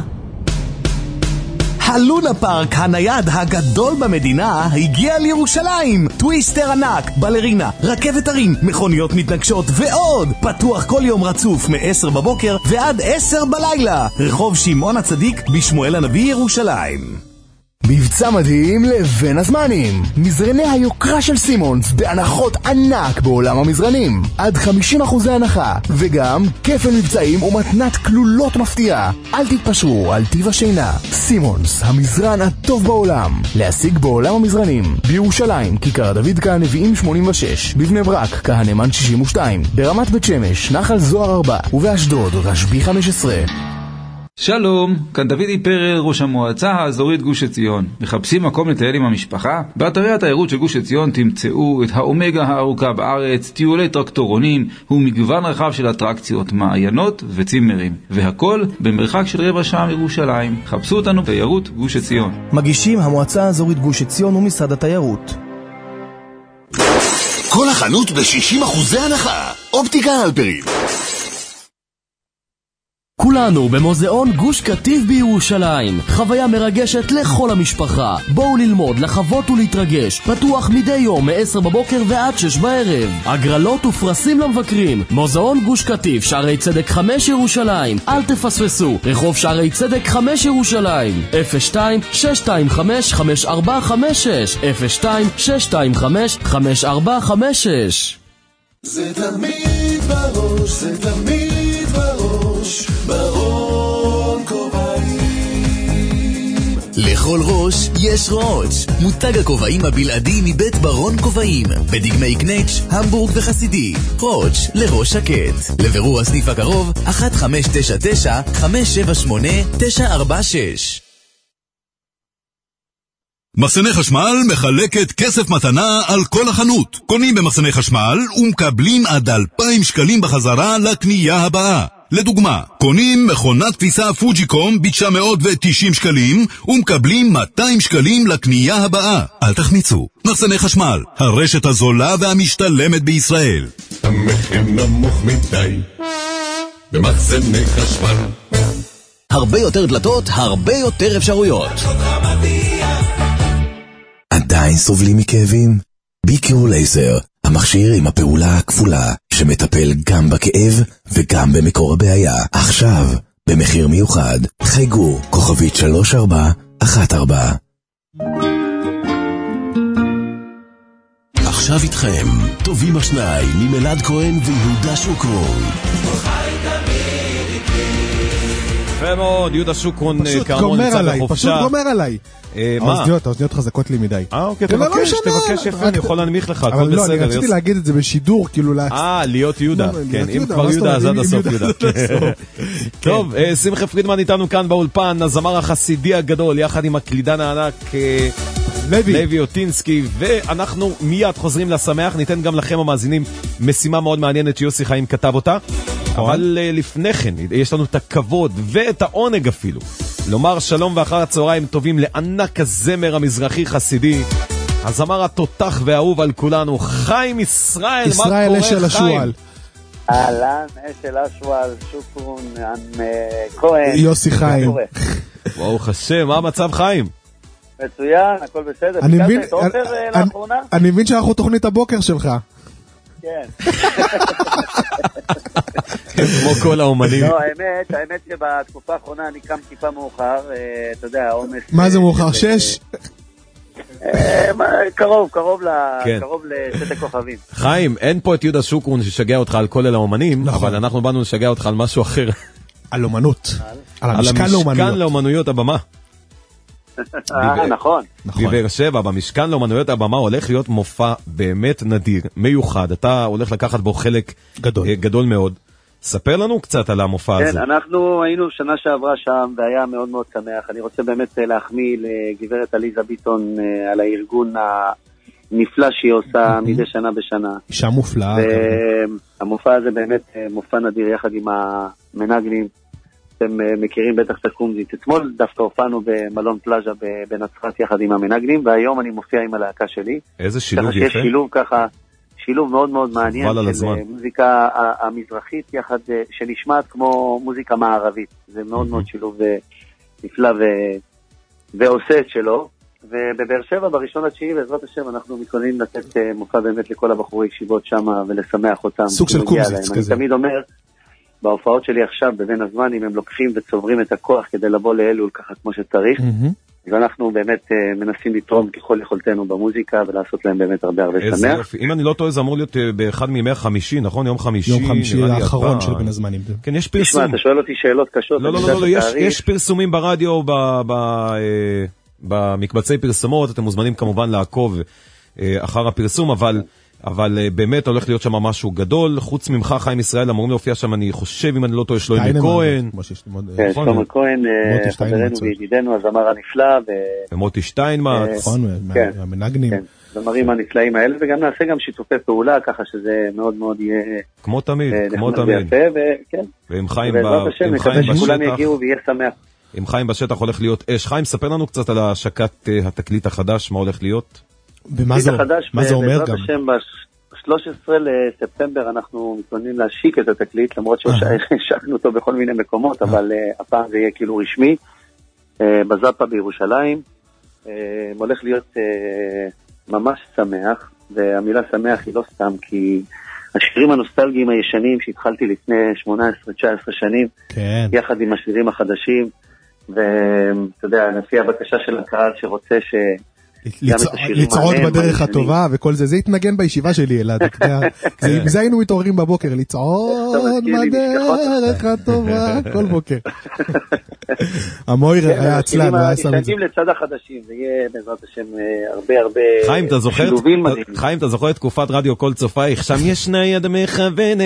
הלונה פארק הנייד הגדול במדינה הגיע לירושלים. טוויסטר ענק, בלרינה, רכבת הרים, מכוניות מתנגשות ועוד. פתוח כל יום רצוף מ-עשר בבוקר ועד עשר בלילה. רחוב שמעון הצדיק בשמואל הנביא ירושלים. מבצע מדהים לבין הזמנים. מזרני היוקרה של סימונס בהנחות ענק בעולם המזרנים. עד חמישים אחוז הנחה. וגם כפל מבצעים ומתנת כלולות מפתיעה. אל תתפשרו על טיב השינה. סימונס, המזרן הטוב בעולם. להשיג בעולם המזרנים. בירושלים, כיכר דוד כהנביאים שמונים ושש. בבני ברק, כהנמן שישים ושתיים. ברמת בית שמש, נחל זוהר ארבע. ובאשדוד, רשב"י חמש עשרה. שלום, כאן דוד איפרל, ראש המועצה האזורית גוש עציון. מחפשים מקום לטייל עם המשפחה? באתרי התיירות של גוש עציון תמצאו את האומגה הארוכה בארץ, טיולי טרקטורונים ומגוון רחב של אטרקציות, מעיינות וצימרים. והכל במרחק של רבע שעה מירושלים. חפשו אותנו תיירות גוש עציון. מגישים המועצה האזורית גוש עציון ומשרד התיירות. כל החנות ב-שישים אחוז הנחה. אופטיקה הלפרין. כולנו במוזיאון גוש קטיף בירושלים. חוויה מרגשת לכל המשפחה. בואו ללמוד, לחוות ולהתרגש. פתוח מדי יום מ-עשר בבוקר ועד שש בערב. הגרלות ופרסים למבקרים. מוזיאון גוש קטיף, שערי צדק חמש ירושלים. אל תפספסו. רחוב שערי צדק חמש ירושלים. אפס שתיים שש שתיים חמש חמש ארבע חמש שש אפס שתיים שש שתיים חמש חמש ארבע חמש שש. זה תמיד בראש, זה תמיד בראש, ברון כובעים. לכל ראש יש ראש. מותג הכובעים הבלעדי מבית ברון כובעים, בדגמי קנץ', המבורג וחסידי. ראש לראש שקט. לבירור הסניף הקרוב אחת חמש תשע תשע חמש שבע שמונה תשע ארבע שש. מחסני חשמל מחלקת כסף מתנה על כל החנות. קונים במחסני חשמל ומקבלים עד אלפיים שקלים בחזרה לקנייה הבאה. לדוגמה, קונים מכונת כביסה פוג'יקום ב-תשע מאות ותשעים שקלים ומקבלים מאתיים שקלים לקנייה הבאה. אל תחמיצו. מחסני חשמל, הרשת הזולה והמשתלמת בישראל. המחיר נמוך מדי במחסני חשמל. הרבה יותר דלתות, הרבה יותר אפשרויות. עדיין סובלים מכאבים? ביקרו לייזר, המכשיר עם הפעולה הכפולה, שמטפל גם בכאב וגם במקור הבעיה. עכשיו, במחיר מיוחד, חייגו כוכבית שלוש ארבע אחת ארבע. עכשיו איתכם, טובים השניים ממלעד כהן ויהודה שוקרון. יפה מאוד, יהודה שוקרון פשוט גומר עליי, פשוט גומר עליי. האוזניות, האוזניות חזקות לי מדי. אה, אוקיי, תבקש, תבקש יפה, אני יכול להנמיך לך, הכל בסדר. אבל לא, אני רציתי להגיד את זה בשידור, כאילו... אה, להיות יהודה. כן, אם כבר יהודה, אז עד הסוף יהודה. טוב, שמחה פרידמן איתנו כאן באולפן, הזמר החסידי הגדול, יחד עם הקלידן הענק לוי אוטינסקי, ואנחנו מיד חוזרים לשמח. ניתן גם לכם המאזינים משימה מאוד מעניינת שיוסי חיים כתב אותה. אבל לפני כן, יש לנו את הכבוד ואת העונג אפילו לומר שלום ואחר הצהריים טובים לענק הזמר המזרחי חסידי, הזמר התותח והאהוב על כולנו, חיים ישראל. ישראל אשל השואל. אהלן, אשל השואל, שוקרון, עם כהן. יוסי חיים. ברוך השם, מה המצב חיים? מצוין, הכל בסדר. ביקרת את עופר לאחרונה? אני מבין שאנחנו תוכנית הבוקר שלך. כן. כמו כל האומנים. לא, האמת, האמת שבתקופה האחרונה אני קם טיפה מאוחר, אתה יודע, העומס... מה זה מאוחר? שש? קרוב, קרוב לשת הכוכבים. חיים, אין פה את יהודה שוקרון ששגע אותך על כל אלה האומנים, אבל אנחנו באנו לשגע אותך על משהו אחר. על אומנות. על המשכן לאומנויות הבמה. אה, נכון. בבאר שבע, במשכן לאומנויות הבמה הולך להיות מופע באמת נדיר, מיוחד. אתה הולך לקחת בו חלק גדול מאוד. ספר לנו קצת על המופע הזה. כן, אנחנו היינו שנה שעברה שם, והיה מאוד מאוד שמח. אני רוצה באמת להחמיא לגברת עליזה ביטון על הארגון נפלא שהיא עושה מדי שנה בשנה. אישה מופלאה. והמופע הזה באמת מופע נדיר יחד עם המנגנים. אתם מכירים בטח את הקומזית. אתמול דווקא הופענו במלון פלאז'ה בנצרת יחד עם המנגנים, והיום אני מופיע עם הלהקה שלי. איזה שילוב יפה. ככה שיש שילוב ככה, שילוב מאוד מאוד מעניין של מוזיקה המזרחית יחד, שנשמעת כמו מוזיקה מערבית. זה מאוד מאוד שילוב נפלא ועושה את שלו. ובבאר שבע, בראשון לתשיעי, בעזרת השם, אנחנו מתכוננים לתת מופע באמת לכל הבחורי ישיבות שם ולשמח אותם. סוג של קומזיץ כזה. אני תמיד אומר, בהופעות שלי עכשיו, בבין הזמנים, הם לוקחים וצוברים את הכוח כדי לבוא לאלול ככה כמו שצריך. ואנחנו באמת מנסים לתרום ככל יכולתנו במוזיקה ולעשות להם באמת הרבה הרבה שמח. אם אני לא טועה, זה אמור להיות באחד מימי חמישי, נכון? יום חמישי. יום חמישי האחרון של בין הזמנים. כן, יש פרסום. תשמע, אתה שואל אותי שאלות קשות. לא, לא, לא, יש פרסומים ברדיו, במקבצי פרסומות, אתם מוזמנים כמובן לעקוב אחר הפרסום, אבל אבל באמת הולך להיות שם משהו גדול. חוץ ממך, חיים ישראל, אמורים להופיע שם, אני חושב, אם אני לא טועה, שלומי כהן. כן, שלומי כהן, חברנו וידידנו, הזמר הנפלא. ומוטי שטיינמץ. נכון, המנגנים. זמרים הנפלאים האלה, וגם נעשה גם שיתופי פעולה, ככה שזה מאוד מאוד יהיה... כמו תמיד, כמו תמיד. ועם חיים בשטח. עם חיים בשטח הולך להיות אש. חיים, ספר לנו קצת על השקת התקליט החדש, מה הולך להיות? ומה זה, מה זה אומר גם? ב-שלושה עשר לספטמבר אנחנו מתכוננים להשיק את התקליט, למרות שהשקנו אותו בכל מיני מקומות, אבל הפעם זה יהיה כאילו רשמי, בזאפה בירושלים. הולך להיות ממש שמח, והמילה שמח היא לא סתם, כי השירים הנוסטלגיים הישנים שהתחלתי לפני שמונה עשרה תשע עשרה שנים, יחד עם השירים החדשים, ואתה יודע, לפי הבקשה של הקהל שרוצה ש... לצעוד בדרך הטובה וכל זה, זה התנגן בישיבה שלי אלעד, זה היינו מתעוררים בבוקר, לצעוד בדרך הטובה כל בוקר. המוירר היה עצלן, היה שם את זה. נשתגעים לצד החדשים, זה יהיה בעזרת השם הרבה הרבה שילובים מדהים. חיים, אתה זוכר את תקופת רדיו כל צופייך, שם ישנה יד מכוונת,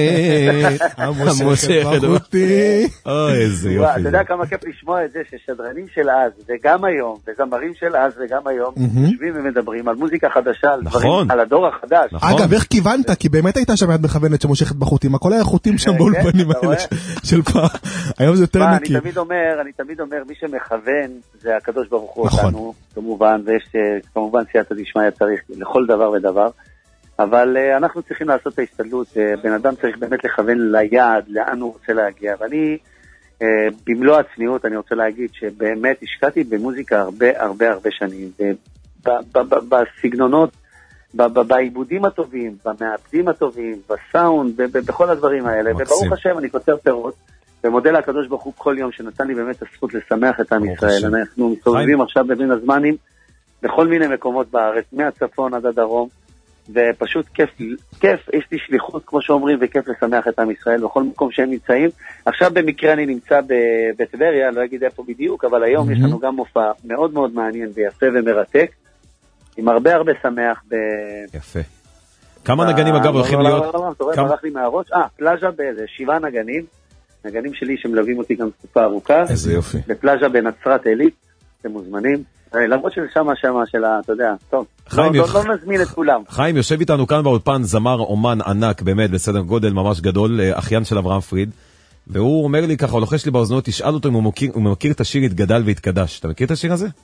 המושכת בחוטי. אוי, איזה יופי. אתה יודע כמה כיף לשמוע את זה, ששדרנים של אז, וגם היום, וזמרים של אז וגם היום, יושבים ומדברים על מוזיקה חדשה, על דברים, על הדור החדש. אגב, איך כיוונת? כי באמת הייתה שם יד מכוונת שמושכת בחוטים, הכל היה חוטים שם באולפנים האלה של פעם. היום זה יותר נקי. אני תמיד אומר, אני תמיד אומר, מי שמכוון זה הקדוש ברוך הוא אותנו, כמובן, ויש כמובן סייעתא דשמיא צריך לכל דבר ודבר, אבל אנחנו צריכים לעשות את ההשתדלות, בן אדם צריך באמת לכוון ליעד, לאן הוא רוצה להגיע, ואני במלוא הצניעות אני רוצה להגיד שבאמת השקעתי במוזיקה הרבה הרבה הרבה שנים, בסגנונות, בעיבודים הטובים, במעבדים הטובים, בסאונד, בכל הדברים האלה, וברוך השם אני קוצר פירות, ומודה לקדוש ברוך הוא כל יום שנתן לי באמת הזכות לשמח את עם ישראל. אנחנו מסתובבים עכשיו בבין הזמנים בכל מיני מקומות בארץ, מהצפון עד הדרום, ופשוט כיף, כיף, יש לי שליחות כמו שאומרים, וכיף לשמח את עם ישראל בכל מקום שהם נמצאים. עכשיו במקרה אני נמצא בטבריה, לא אגיד איפה בדיוק, אבל היום יש לנו גם מופע מאוד מאוד מעניין ויפה ומרתק, עם הרבה הרבה שמח. יפה. כמה נגנים אגב הולכים להיות? לא, לא, לא, תורא, ברח לי מהראש. אה, פלאז'ה באיזה שבעה נגנים, נגנים שלי שמלווים אותי גם תקופה ארוכה. איזה יופי. בפלאז'ה בנצרת עילית, אתם מוזמנים. למרות של שמה שמה של ה... אתה יודע, טוב. לא נזמין את כולם. חיים, יושב איתנו כאן באולפן זמר אומן ענק, באמת, בסדר גודל ממש גדול, אחיין של אברהם פריד, והוא אומר לי ככה, הוא לוחש לי באוזנות, תשאל אותו אם הוא מכיר את השיר התגדל והתקדש. אתה מכיר את השיר הזה?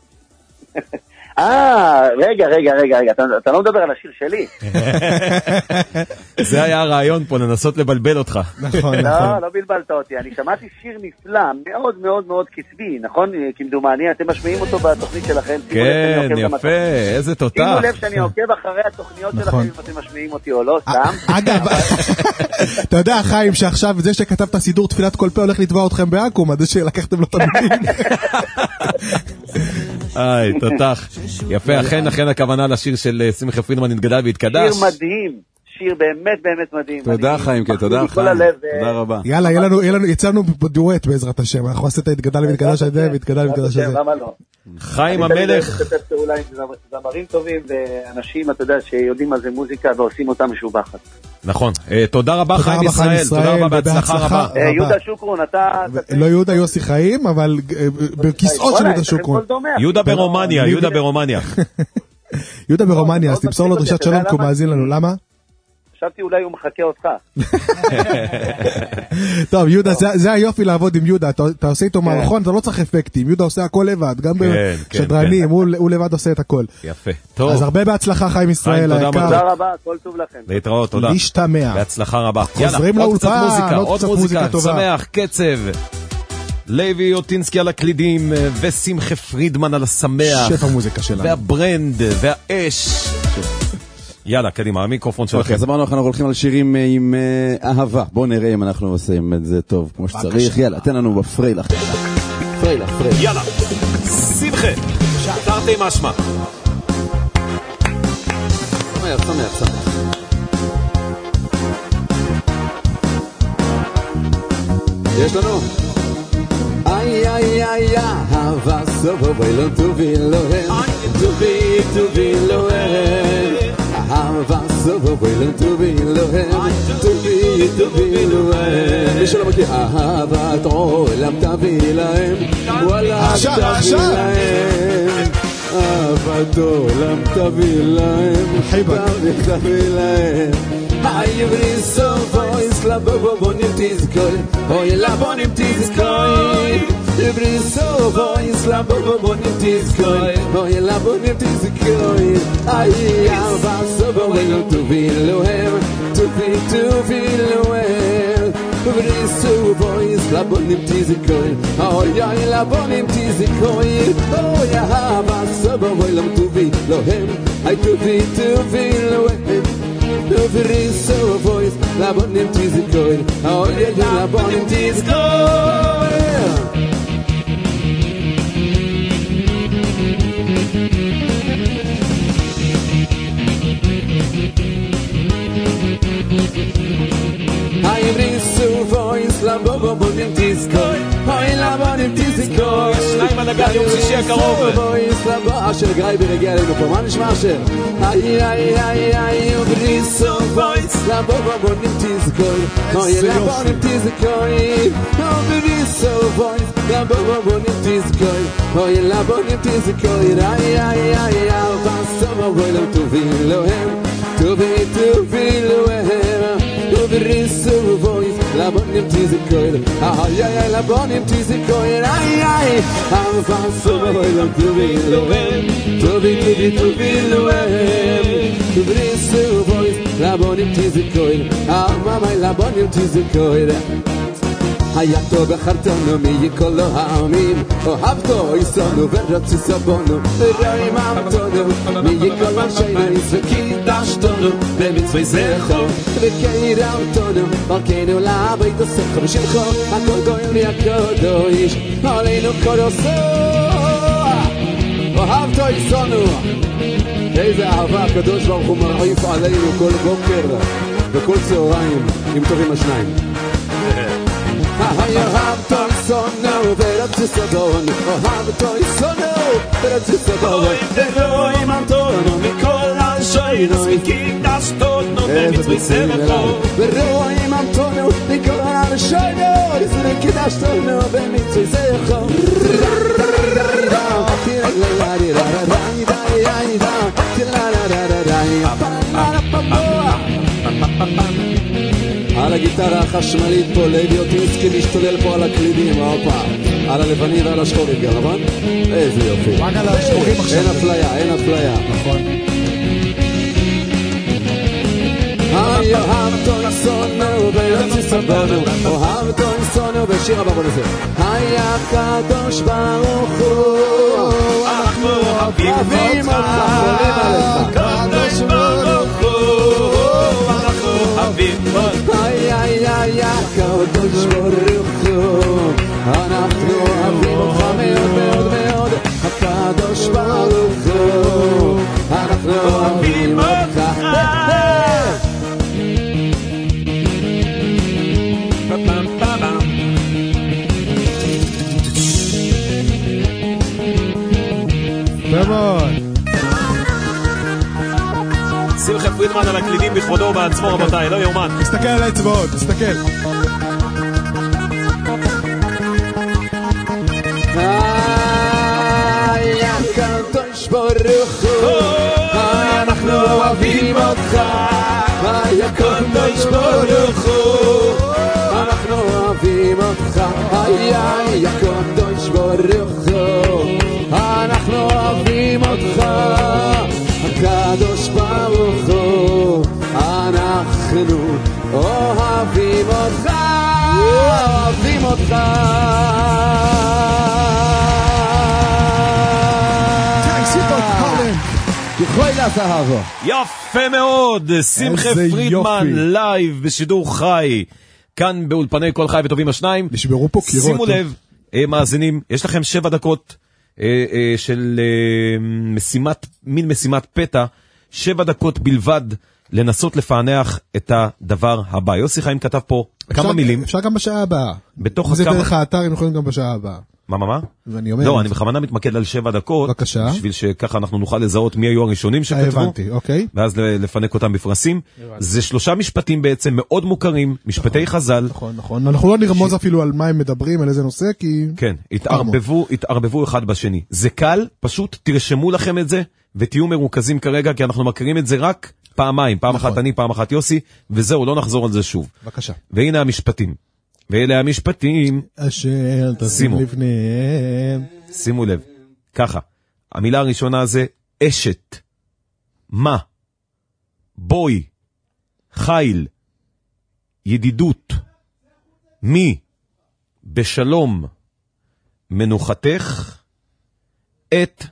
אה, רגע, רגע, רגע, רגע, אתה, אתה לא מדבר על השיר שלי. זה היה הרעיון פה, לנסות לבלבל אותך. נכון, לא, נכון. לא בלבלת אותי, אני שמעתי שיר נפלא, מאוד מאוד מאוד קצבי, נכון? כמדומני, אתם משמיעים אותו בתוכנית שלכם. כן, יפה, איזה תותח. שימו לב שאני עוקב אחרי התוכניות שלכם, אם אתם משמיעים אותי או לא, סתם. אגב, אתה יודע, חיים, שעכשיו זה שכתבת סידור תפילת כל פה הולך לתבוע אתכם בעכו, מה זה שלקחתם לו את המילים? איי, תותח. יפה, אכן, אכן הכוונה לשיר של שמחה פרידמן התגדל והתקדש. שיר מדהים, שיר באמת באמת מדהים. תודה חיים, כן, תודה חיים. תודה רבה. יאללה, יצאנו בדואט בעזרת השם, אנחנו עושים את ההתגדל והתקדש הזה, והתגדל והתקדש הזה. למה לא? חיים המלך. אני תשתף פעולה עם זמרים טובים, ואנשים, אתה יודע, שיודעים מה זה מוזיקה, ועושים אותה משובחת. נכון. תודה רבה חיים ישראל, תודה רבה, בהצלחה רבה. יהודה שוקרון, אתה... לא יהודה יוסי חיים, אבל בכיסאות של יהודה שוקרון. יהודה ברומניה, יהודה ברומניה. יהודה ברומניה, אז תמסור לו דרישת שלום, כי הוא מאזין לנו, למה? חשבתי אולי הוא מחכה אותך. טוב, יהודה, זה היופי לעבוד עם יהודה, אתה עושה איתו מערכון, אתה לא צריך אפקטים, יהודה עושה הכל לבד, גם בשדרנים, הוא לבד עושה את הכל. יפה, טוב. אז הרבה בהצלחה חיים ישראל, תודה רבה, כל טוב לכם. להתראות, תודה. להשתמע. בהצלחה רבה. חוזרים לאולפן, עוד קצת מוזיקה טובה. שמח, קצב. לוי אוטינסקי על הקלידים, ושמחה פרידמן על השמח. שפע מוזיקה שלנו. והברנד, והאש. יאללה, קדימה, המיקרופון שלכם. אוקיי, אז אמרנו, אנחנו הולכים על שירים עם אהבה. בואו נראה אם אנחנו עושים את זה טוב, כמו שצריך. יאללה, תן לנו בפריילך. פריילך, פריילך. יאללה, שמחה, תרתי משמע. שמח, שמח, שמח. יש לנו? איי, איי, איי, אהבה סובו, בואי לא טובי אלוהים. טובי, טובי אלוהים. אהבה סובו, בואי לא טובי אלוהים. טובי, טובי אלוהים. מי שלא מכיר, אהבת עולם תביא להם. וואלה, תביא להם. אהבת עולם תביא להם. תביא להם. היי בריסו בויס לבובו בונים תזכוי אוי לבונים תזכוי בריסו בויס לבובו בונים תזכוי אוי לבונים תזכוי היי אהבה סובו ולא תובילו הם תובי תובילו הם בריסו בויס לבונים תזכוי אוי אוי לבונים תזכוי אוי אהבה סובו ולא תובילו הם היי תובי תובילו הם Beriso voice, la bonim tizikoy, oh yeah, la bonim tizikoy. I beriso voice, la bonim tizikoy, oh la bonim tizikoy. שניים הנגן יום שישי הקרוב. voice, la bo, אשר גראי ברגע אלינו פה, מה נשמע אשר? איי איי איי איי בריסו voice, la boba bonim tizikoy, oh la bonim tizikoy, oh beriso voice, la boba bonim tizikoy, oh la bonim tizikoy, ay ay ay ay, vasoma volam tuvilohem, tuvi tuvilohem, oh beriso voice, la bonim tizikoy, ay ay ay la bonim tizikoy, ay ay, vasoma volam tuvilohem, tuvi tuvi tuvilohem, oh beriso voice. לבונים תזכוי, אממי לבונים תזכוי היה טוב בחרתנו מכל העמים אוהבתו יסונו ורצי סבונו רואים אמתונו מכל מרשיינו וקידשתנו במצווי זכו וקירמתנו מלכנו לבית הסכו בשלחו הכל גויים לי הקודש עלינו קודשו אוהבתו יסונו איזה אהבה הקדוש ברוך הוא מרעיף עלינו כל בוקר וכל צהריים עם טובים השניים אוהבתו יסונו ורצי סדון אוהבתו יסונו ורצי סדון אלוהים אמתונו מכל השיינו וקידשתנו במצווי זכו ורואים אמתונו מכל השיינו וקידשתנו במצווי זכו על הגיטרה החשמלית פה לוי אוטינסקי משתולל פה על הקלידים, הופה, על הלבני ועל השחורים גם, נכון? איזה יופי. רק על השחורים עכשיו. אין אפליה, אין אפליה. נכון. אוהבתו יסונו ורצי סבונו אוהבתו יסונו ושיר הבא בוא נעשה היה קדוש ברוך הוא אנחנו אוהבים אותך קדוש ברוך הוא אנחנו אוהבים אותך היה היה קדוש ברוך הוא אנחנו אוהבים אותך מאוד מאוד מאוד הקדוש ברוך הוא אנחנו אוהבים אותך שמחה פרידמן על הקלידים בכבודו ובעצמו רבותיי, לא יאומן. תסתכל על האצבעות, תסתכל. היה קדוש ברוך הוא אותך, היה קודש ברוך הוא, אנחנו אוהבים אותך, היה קודש ברוך הוא, אנחנו אוהבים אותך, הקדוש ברוך הוא, אנחנו אוהבים אותך, אוהבים אותך. יפה מאוד, שמחה פרידמן לייב בשידור חי כאן באולפני כל חי וטובים השניים. נשברו פה קירות. שימו לב, מאזינים, יש לכם שבע דקות של משימת, מין משימת פתע, שבע דקות בלבד לנסות לפענח את הדבר הבא. יוסי חיים כתב פה כמה מילים. אפשר גם בשעה הבאה. זה דרך האתר, הם יכולים גם בשעה הבאה. מה, מה, מה? ואני אומר... לא, אני בכוונה מתמקד על שבע דקות. בבקשה. בשביל שככה אנחנו נוכל לזהות מי היו הראשונים שכתבו. הבנתי, אוקיי. ואז לפנק אותם בפרסים. זה שלושה משפטים בעצם מאוד מוכרים, משפטי חז"ל. נכון, נכון. אנחנו לא נרמוז אפילו על מה הם מדברים, על איזה נושא, כי... כן, התערבבו, התערבבו אחד בשני. זה קל, פשוט תרשמו לכם את זה, ותהיו מרוכזים כרגע, כי אנחנו מכירים את זה רק פעמיים. פעם אחת אני, פעם אחת יוסי, וזהו, לא נחזור על זה שוב. בבקשה. והנה המשפטים. ואלה המשפטים, אשר תשימו לפניהם. שימו לב, ככה, המילה הראשונה זה אשת, מה, בוי, חיל, ידידות, מי, בשלום, מנוחתך, את,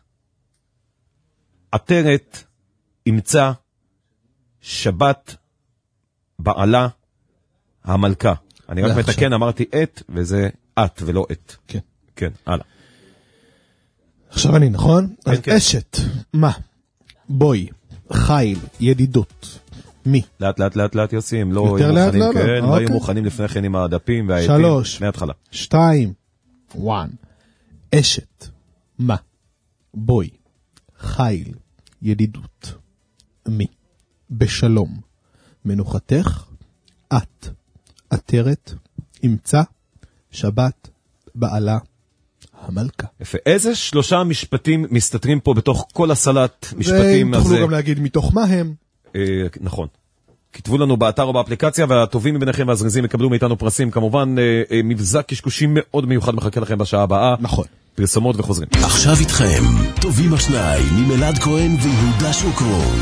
עטרת, אמצע, שבת, בעלה, המלכה. אני רק מתקן, אמרתי את, וזה את ולא את. כן. כן, הלאה. עכשיו אני, נכון? אז אשת, מה? בוי, חיל, ידידות, מי? לאט לאט לאט לאט יוסי, הם לא היו מוכנים, כן, לא היו מוכנים לפני כן עם הדפים והעטים. שלוש, מההתחלה. שתיים, וואן, אשת, מה? בוי, חיל, ידידות, מי? בשלום, מנוחתך, את. עטרת, אמצע, שבת, בעלה, המלכה. יפה. איזה שלושה משפטים מסתתרים פה בתוך כל הסלט משפטים הזה? ותוכלו גם להגיד מתוך מה הם. אה, נכון. כתבו לנו באתר או באפליקציה, והטובים מביניכם והזריזים יקבלו מאיתנו פרסים. כמובן, אה, אה, מבזק קשקושים מאוד מיוחד מחכה לכם בשעה הבאה. נכון. פרסומות וחוזרים. עכשיו איתכם, טובים השניים, עם אלעד כהן ויהודה שוקרון.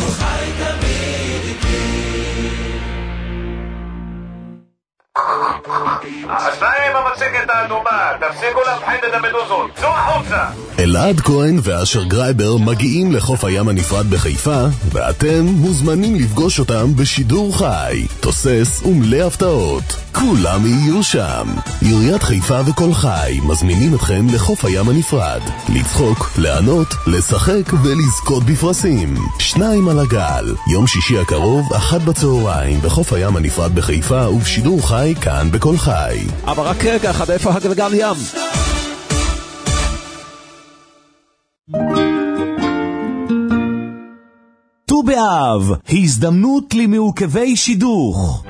השניים במצגת האדומה, תפסיקו להפחיד את המדוזות, צאו החוצה! אלעד כהן ואשר גרייבר מגיעים לחוף הים הנפרד בחיפה, ואתם מוזמנים לפגוש אותם בשידור חי, תוסס ומלא הפתעות. כולם יהיו שם. עיריית חיפה וכל חי מזמינים אתכם לחוף הים הנפרד, לצחוק, לענות, לשחק ולזכות בפרסים. שניים על הגל, יום שישי הקרוב, אחת בצהריים, בחוף הים הנפרד בחיפה ובשידור חי כאן בכל חי. אבל רק רגע אחד, איפה הגלגל ים? ט"ו באב, הזדמנות למעוכבי שידוך.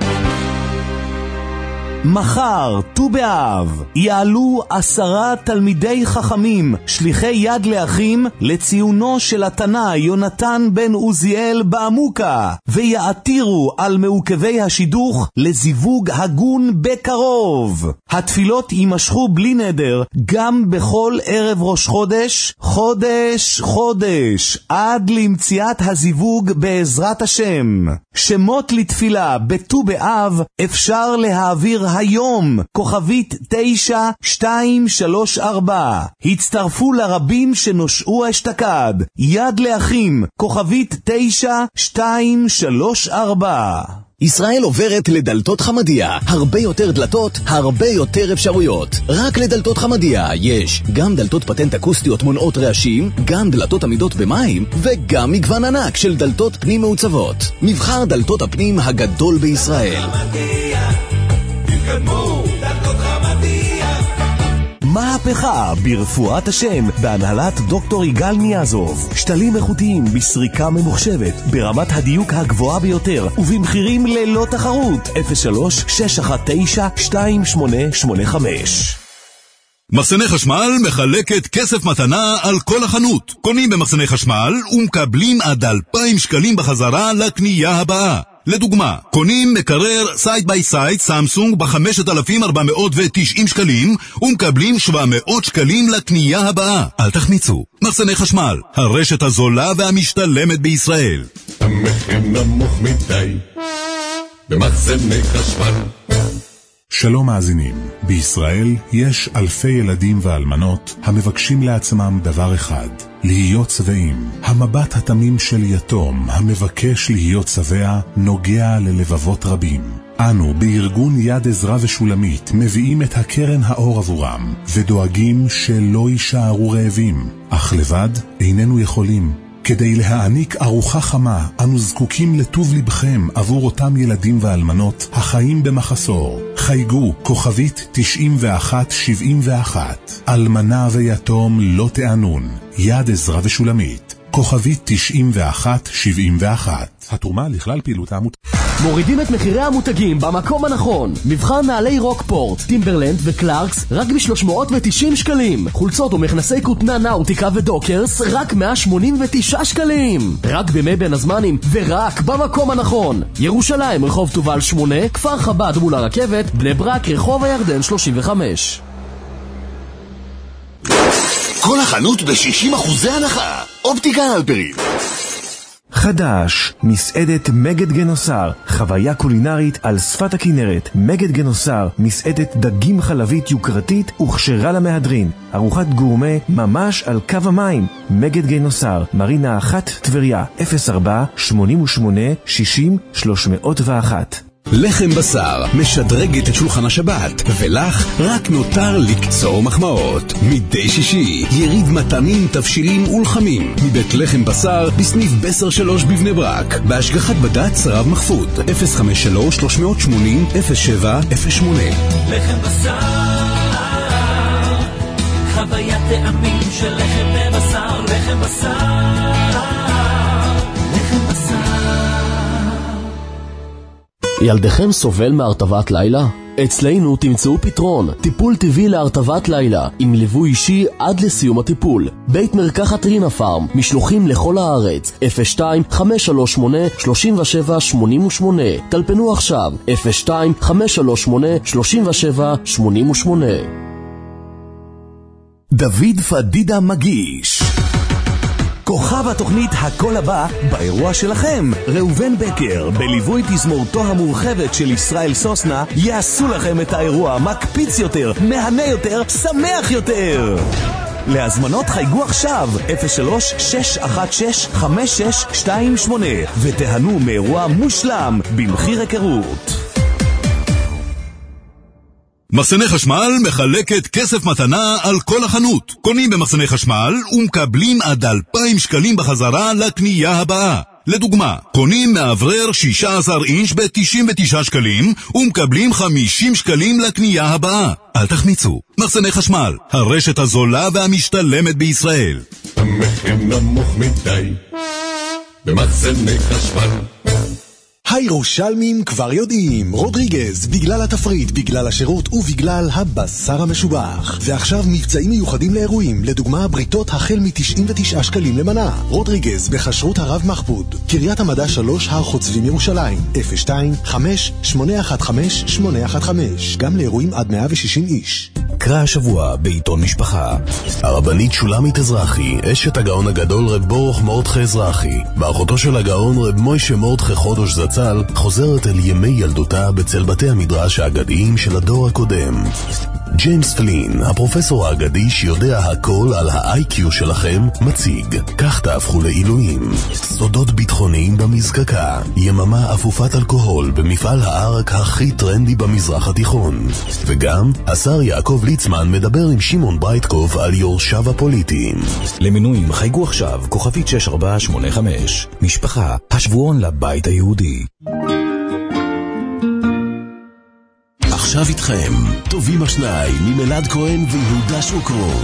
מחר, ט"ו באב, יעלו עשרה תלמידי חכמים, שליחי יד לאחים, לציונו של התנא יונתן בן עוזיאל בעמוקה, ויעתירו על מעוכבי השידוך לזיווג הגון בקרוב. התפילות יימשכו בלי נדר, גם בכל ערב ראש חודש, חודש, חודש, עד למציאת הזיווג בעזרת השם. שמות לתפילה בט"ו באב אפשר להעביר היום, כוכבית תשע שתיים שלוש ארבע. הצטרפו לרבים שנושעו אשתקד. יד לאחים, כוכבית תשע שתיים שלוש ארבע. ישראל עוברת לדלתות חמדיה. הרבה יותר דלתות, הרבה יותר אפשרויות. רק לדלתות חמדיה יש גם דלתות פטנט אקוסטיות מונעות רעשים, גם דלתות עמידות במים, וגם מגוון ענק של דלתות פנים מעוצבות. מבחר דלתות הפנים הגדול בישראל. מהפכה ברפואת השם בהנהלת דוקטור יגאל ניאזוב. שתלים איכותיים בסריקה ממוחשבת ברמת הדיוק הגבוהה ביותר ובמחירים ללא תחרות. אפס שלוש שש אחת תשע שתיים שמונה שמונה חמש. מחסני חשמל מחלקת כסף מתנה על כל החנות. קונים במחסני חשמל ומקבלים עד אלפיים שקלים בחזרה לקנייה הבאה. לדוגמה, קונים מקרר סייד ביי סייד סמסונג ב-חמשת אלפים ארבע מאות ותשעים שקלים ומקבלים שבע מאות שקלים לקנייה הבאה. אל תחמיצו. מחסני חשמל, הרשת הזולה והמשתלמת בישראל. המחיר נמוך מדי במחסני חשמל. שלום מאזינים, בישראל יש אלפי ילדים ואלמנות המבקשים לעצמם דבר אחד, להיות שבעים. המבט התמים של יתום המבקש להיות שבע נוגע ללבבות רבים. אנו בארגון יד עזרא ושולמית מביאים את הקרן האור עבורם ודואגים שלא יישארו רעבים, אך לבד איננו יכולים. כדי להעניק ארוחה חמה, אנו זקוקים לטוב לבכם עבור אותם ילדים ואלמנות החיים במחסור. חייגו כוכבית תשעים ואחת שבעים ואחת. אלמנה ויתום לא תענון. יד עזרא ושולמית. כוכבית תשעים ואחת שבעים ואחת. התרומה לכלל פעילות העמותה. מורידים את מחירי המותגים במקום הנכון. מבחן נעלי רוקפורט, טימברלנד וקלארקס רק ב-שלוש מאות ותשעים שקלים. חולצות ומכנסי כותנה נאוטיקה ודוקרס רק מאה שמונים ותשעה שקלים. רק בימי בין הזמנים ורק במקום הנכון. ירושלים רחוב תובל שמונה, כפר חב"ד מול הרכבת, בני ברק רחוב הירדן שלושים וחמש. כל החנות ב-שישים אחוזי הנחה. אופטיקה אלפרין. חדש, מסעדת מגד גנוסר, חוויה קולינרית על שפת הכנרת. מגד גנוסר, מסעדת דגים חלבית יוקרתית וכשרה למהדרין. ארוחת גורמה ממש על קו המים. מגד גנוסר, מרינה אחת טבריה, אפס ארבע שמונים ושמונה שישים שלוש מאות ואחת. לחם בשר משדרגת את שולחן השבת, ולך רק נותר לקצור מחמאות. מדי שישי יריד מתנים, תבשילים ולחמים מבית לחם בשר בסניף בסר שלוש בבני ברק, בהשגחת בד"ץ רב מחפוד. אפס חמש שלוש שלוש שמונים אפס שבע אפס שמונה. לחם בשר, חוויית טעמים של לחם בבשר. לחם בשר, לחם בשר. ילדכם סובל מהרטבת לילה? אצלנו תמצאו פתרון, טיפול טבעי להרטבת לילה, עם ליווי אישי עד לסיום הטיפול. בית מרקחת רינה פארם, משלוחים לכל הארץ, אפס שתיים חמש שלוש שמונה שלוש שבע שמונים ושמונה. טלפנו עכשיו, אפס שתיים חמש שלוש שמונה שלוש שבע שמונים ושמונה. דוד פדידה מגיש כוכב התוכנית הכל הבא באירוע שלכם. ראובן בקר בליווי תזמורתו המורחבת של ישראל סוסנה יעשו לכם את האירוע מקפיץ יותר, מהנה יותר, שמח יותר. להזמנות חייגו עכשיו אפס שלוש שש אחת שש חמש שש שתיים שמונה ותהנו מאירוע מושלם במחיר היכרות. מחסני חשמל מחלקת כסף מתנה על כל החנות. קונים במחסני חשמל ומקבלים עד אלפיים שקלים בחזרה לקנייה הבאה. לדוגמה, קונים מאוורר שישה עשר אינץ' ב-תשעים ותשעה שקלים ומקבלים חמישים שקלים לקנייה הבאה. אל תחמיצו. מחסני חשמל, הרשת הזולה והמשתלמת בישראל. המחיר נמוך מדי במחסני חשמל. הירושלמים כבר יודעים, רודריגז, בגלל התפריט, בגלל השירות ובגלל הבשר המשובח. ועכשיו מבצעים מיוחדים לאירועים, לדוגמה בריתות החל מ-תשעים ותשעה שקלים למנה. רודריגז בחשרות הרב מחבוד, קריית המדע שלוש, הר חוצבים ירושלים, אפס שתיים חמש שמונה אחת חמש שמונה אחת חמש, גם לאירועים עד מאה ושישים איש. קרא השבוע בעיתון משפחה. הרבנית שולמית אזרחי, אשת הגאון הגדול רב ברוך מורדכי אזרחי, באחותו של הגאון רב מוישה מורדכי חודש זצ"ל, חוזרת אל ימי ילדותה בצל בתי המדרש האגדיים של הדור הקודם. ג'יימס פלין, הפרופסור האגדי שיודע הכל על ה-איי קיו שלכם, מציג כך תהפכו לעילויים. סודות ביטחוניים במזקקה, יממה אפופת אלכוהול במפעל הערק הכי טרנדי במזרח התיכון. וגם השר יעקב ליצמן מדבר עם שמעון ברייטקוב על יורשיו הפוליטיים. למינויים חייגו עכשיו כוכבית שש ארבע שמונה חמש. משפחה, השבועון לבית היהודי. עכשיו איתכם, טובים השניים ממלעד כהן ויהודה שוקרון.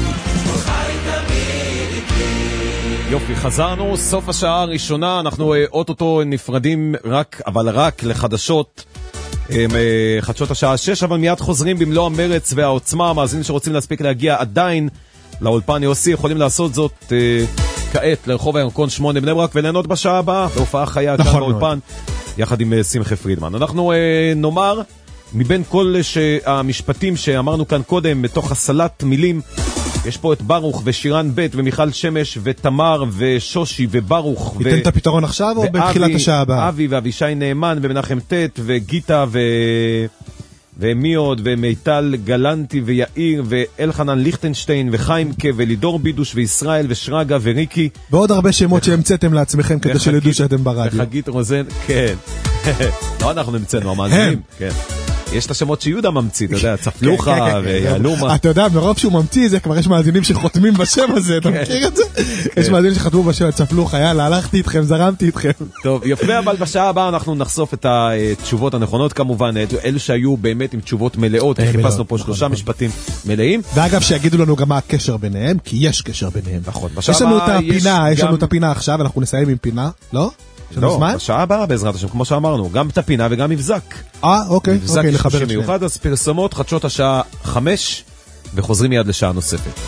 יופי, חזרנו, סוף השעה הראשונה, אנחנו אוטוטו נפרדים רק, אבל רק לחדשות. חדשות השעה שש, אבל מיד חוזרים במלוא המרץ והעוצמה. המאזינים שרוצים להספיק להגיע עדיין לאולפן יוסי יכולים לעשות זאת כעת לרחוב הירקון שמונה בני ברק וליהנות בשעה הבאה בהופעה חיה כאן באולפן יחד עם שמחה פרידמן. אנחנו נאמר מבין כל המשפטים שאמרנו כאן קודם בתוך הסלט מילים, יש פה את ברוך ושירן ב' ומיכל שמש ותמר ושושי וברוך. ניתן את הפתרון עכשיו או בתחילת השעה הבאה? אבי ואבישי נאמן ומנחם טט וגיטה ו... ומי עוד ומיטל גלנטי ויאיר ואלחנן ליכטנשטיין וחיימקה ולידור בידוש וישראל ושרגה וריקי ועוד הרבה שמות שהמצאתם לעצמכם כדי שלדעו שאתם ברדיו. וחגית רוזן, כן. לא אנחנו המצאנו, המאזינים. כן. יש את השמות שיהודה ממציא, אתה יודע, צפלוחה ויעלומה. אתה יודע, מרוב שהוא ממציא זה, כבר יש מאזינים שחותמים בשם הזה, אתה מכיר את זה? יש מאזינים שחתמו בשם צפלוחה, יאללה, הלכתי איתכם, זרמתי איתכם. טוב, יפה, אבל בשעה הבאה אנחנו נחשוף את התשובות הנכונות כמובן, אלו שהיו באמת עם תשובות מלאות, חיפשנו פה שלושה משפטים מלאים. ואגב, שיגידו לנו גם מה הקשר ביניהם, כי יש קשר ביניהם. נכון, יש לנו את הפינה, יש לנו את הפינה עכשיו, אנחנו נסיים עם פינה, לא? לא, בשעה הבאה בעזרת השם, כמו שאמרנו, גם את הפינה וגם מבזק. אה, אוקיי, אוקיי, לחבר את שמיוחד, אז פרסומות, חדשות השעה חמש, וחוזרים מיד לשעה נוספת.